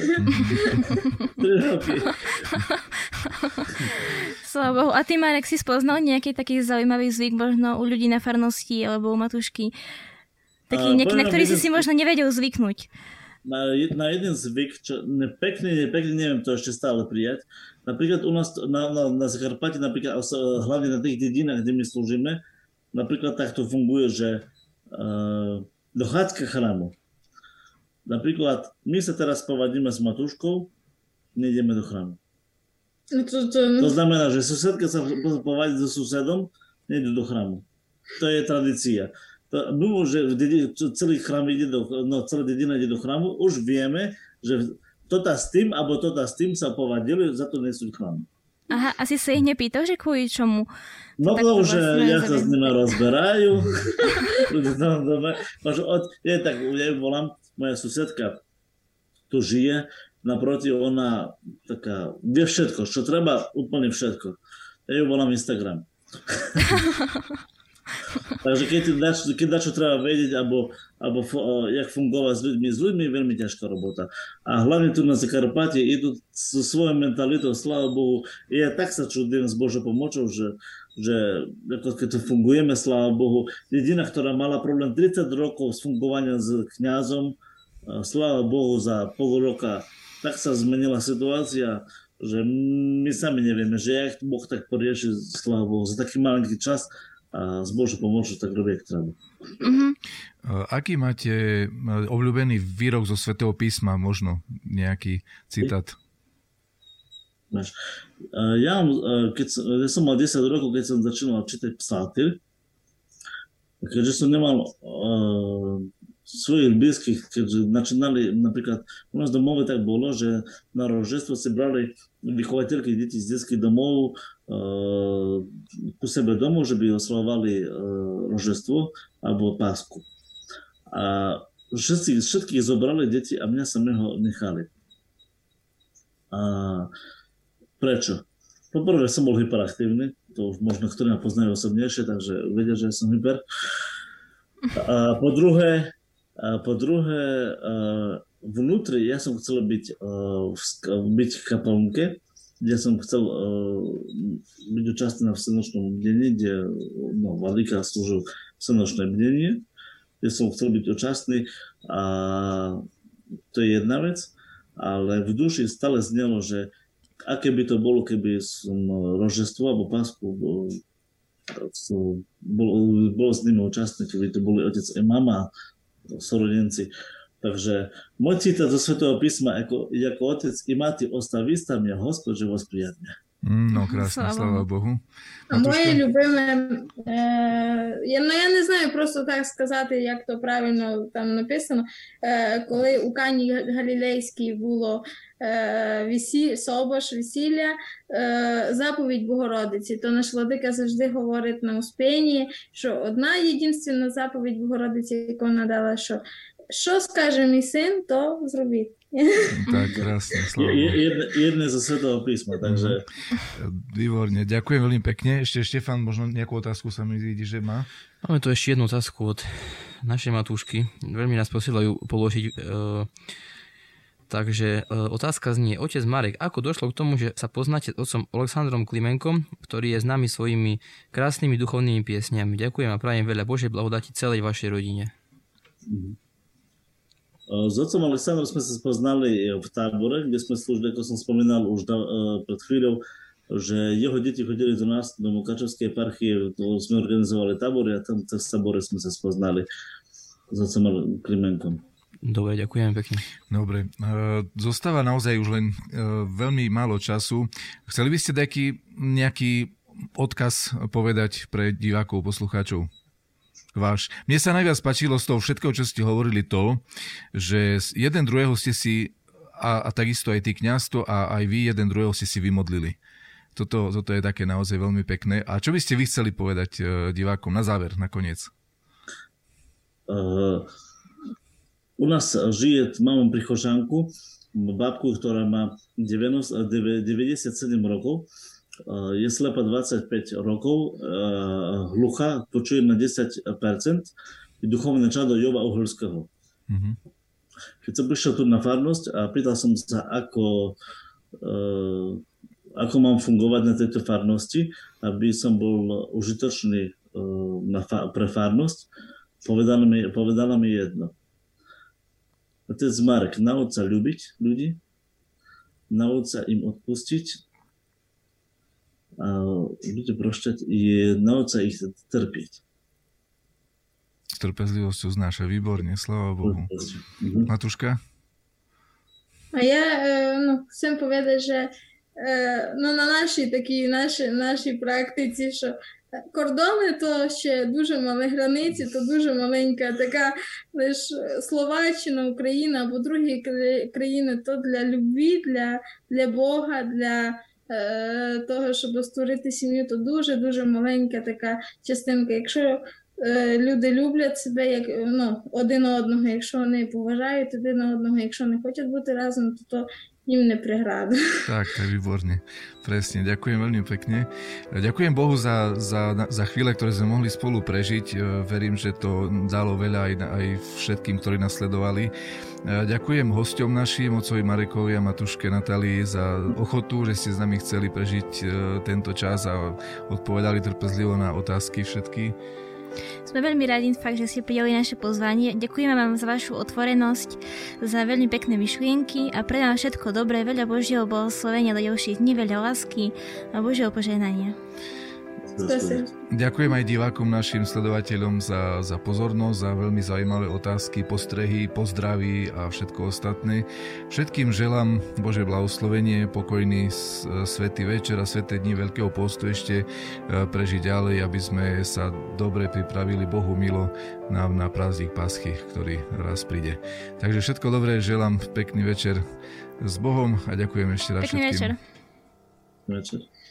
Три роки. Slava Bohu. A ty, Marek, si spoznal nejaký taký zaujímavý zvyk možno u ľudí na farnosti alebo u Matúšky? Taký nejaký, na ktorý si si možno nevedel zvyknúť? Na, na jeden zvyk, čo nepekný, nepekný, neviem to ešte stále prijať. Napríklad u nás na, na, na Zakarpati, napríklad hlavne na tých dedinách, kde my slúžime, napríklad takto funguje, že uh, dochádzka chrámu. Napríklad my sa teraz povadíme s Matúškou, nejdeme do chrámu. No to, to... to znamená, že susedka sa povadí so susedom, nejde do chrámu. To je tradícia. To, my, že celý chrám ide do, no, celá dedina ide do chrámu, už vieme, že toto s tým, alebo toto s tým sa povadili, za to nie sú v chrámu. Aha, asi sa ich nepýtal, že kvôli čomu? No to už ja sa s nimi rozberajú. Je tak, ja ju volám, moja susedka tu žije, naproti ona taká, vie všetko, čo treba, úplne všetko. Ja ju volám Instagram. Takže keď dačo, keď dačo treba vedieť, alebo, alebo jak fungovať s ľuďmi, s ľuďmi je veľmi ťažká robota. A hlavne tu na Zakarpatie idú so svojou mentalitou, sláva Bohu. Ja tak sa čudujem s Božou pomocou, že, že ako keď tu fungujeme, sláva Bohu. Jedina, ktorá mala problém tridsať rokov s fungovaním s kňazom, sláva Bohu, za pol roka tak sa zmenila situácia, že my sami nevieme, že jak Boh tak porieši, sláva Bohu, za taký malinký čas a s Božou pomocou tak robí, jak treba. Mm-hmm. Aký máte obľúbený výrok zo Svätého písma, možno nejaký citát? Ja, keď som, ja som mal desať rokov, keď som začínal čítať psátyr, keďže som nemal uh, svojich blízkych, keďže začínali, napríklad u nás domove tak bolo, že na roždestvo si brali vychovateľky detí z detských domov uh, ku sebe domov, že by oslavovali uh, roždestvo alebo pásku. A všetci, všetkých zobrali deti a mňa samého nechali. A prečo? Poprvé som bol hyperaktívny, to možno ktorí ma poznajú osobnejšie, takže vedia, že som hyper. A po druhé, a po druhé vnútri ja som chcel byť, byť v kapelnke, kde som chcel byť účastný na vsenočnom bdení, kde no, vladyka slúžil vsenočné bdenie, kde som chcel byť účastný a to je jedna vec, ale v duši stále znelo, že aké by to bolo, keby som roždestvo alebo Pásku bol, bol, bol s nimi účastný, keby to boli otec a mama, sorodenci. Takže môj citát zo Svätého písma, ako, ako otec i mati ostaví tam je Hospod, že vás prijatne. No krásne, слава Богу. А моє любиме, е, ну я не знаю просто так сказати, як то правильно там написано, е, коли у Кані Галілейській було е, весілля, собор, весілля, е, заповідь Богородиці, то наш владика завжди говорить на Успенії, що одна єдинственна заповідь Богородиці, яку вона дала, що що скаже мій син, то зробіть. Tak, krásne, slova. Jedne, jedne zo Svätého písma, takže... Výborne, ďakujem veľmi pekne. Ešte Štefan, možno nejakú otázku sa mi vidí, že má? Máme tu ešte jednu otázku od našej Matúšky. Veľmi nás posielajú položiť. E, takže e, otázka znie, otec Marek, ako došlo k tomu, že sa poznáte s otcom Oleksandrom Klimenkom, ktorý je známy svojimi krásnymi duchovnými piesňami. Ďakujem a prajem veľa Božej blahodati celej vašej rodine. Mhm. S otcom Aleksandrom sme sa spoznali v tábore, kde sme slúžili, ako som spomínal už da, pred chvíľou, že jeho deti chodili do nás, do Mukačevskej eparchie, to sme organizovali tábory a tam cez tábore sme sa spoznali s otcom Klimenkom. Dobre, ďakujem pekne. Dobre, zostáva naozaj už len veľmi málo času. Chceli by ste taký nejaký odkaz povedať pre divákov, poslucháčov? Váš. Mne sa najviac páčilo z toho všetkého, čo ste hovorili to, že jeden druhého ste si, a, a takisto aj ty kňaz to, a aj vy jeden druhého ste si vymodlili. Toto, toto je také naozaj veľmi pekné. A čo by ste vy chceli povedať uh, divákom na záver, nakoniec? Uh, u nás žije, mám prichožanku, babku, ktorá má deväťdesiatsedem rokov. Je slepá dvadsaťpäť rokov, hluchá, počuje na desať percent, je duchovné čado Jova Uhorského. Mm-hmm. Keď som prišiel tu na farnosť a pýtal som sa, ako, ako mám fungovať na tejto farnosti, aby som bol užitočný na, pre farnosť, povedala mi, povedala mi jedno. Otec Marek, nauč sa ľúbiť ľudí, nauč sa im odpustiť, a ľudia prošťať je nauč sa ich trpieť. S trpezlivosťou znáša, výborne, sláva Bohu. Mhm. Matúška? А я ну, chcem povedať, že ну, на нашій такій нашій, нашій практиці, що кордони то ще дуже малі границі, то дуже маленька така лиш Словаччина, Україна або другі країни, то для любві, для, для Бога, для е, того, щоб створити сім'ю, то дуже-дуже маленька така частинка. Якщо е, люди люблять себе як, ну, один одного, якщо вони поважають один одного, якщо не хочуть бути разом, то то im neprehráda. Tak, to je výborne. Presne, ďakujem veľmi pekne. Ďakujem Bohu za, za, za chvíle, ktoré sme mohli spolu prežiť. Verím, že to dalo veľa aj, aj všetkým, ktorí nás sledovali. Ďakujem hosťom našim, otcovi Marekovi a Matúške Natálii za ochotu, že ste s nami chceli prežiť tento čas a odpovedali trpezlivo na otázky všetky. Sme veľmi radi fakt, že ste prijali naše pozvanie. Ďakujeme vám za vašu otvorenosť, za veľmi pekné myšlienky a pre nás všetko dobré, veľa Božieho blahoslovenia do ďalších dní, veľa lásky a Božieho požehnania. Ďakujem aj divákom, našim sledovateľom za, za pozornosť, za veľmi zaujímavé otázky, postrehy, pozdraví a všetko ostatné. Všetkým želám Božie blahoslovenie, pokojný svätý večer a sväté dni Veľkého postu ešte prežiť ďalej, aby sme sa dobre pripravili Bohu milo na, na prázdnik Paschy, ktorý raz príde. Takže všetko dobré, želám pekný večer s Bohom a ďakujem ešte raz všetkým. Pekný večer. Večer.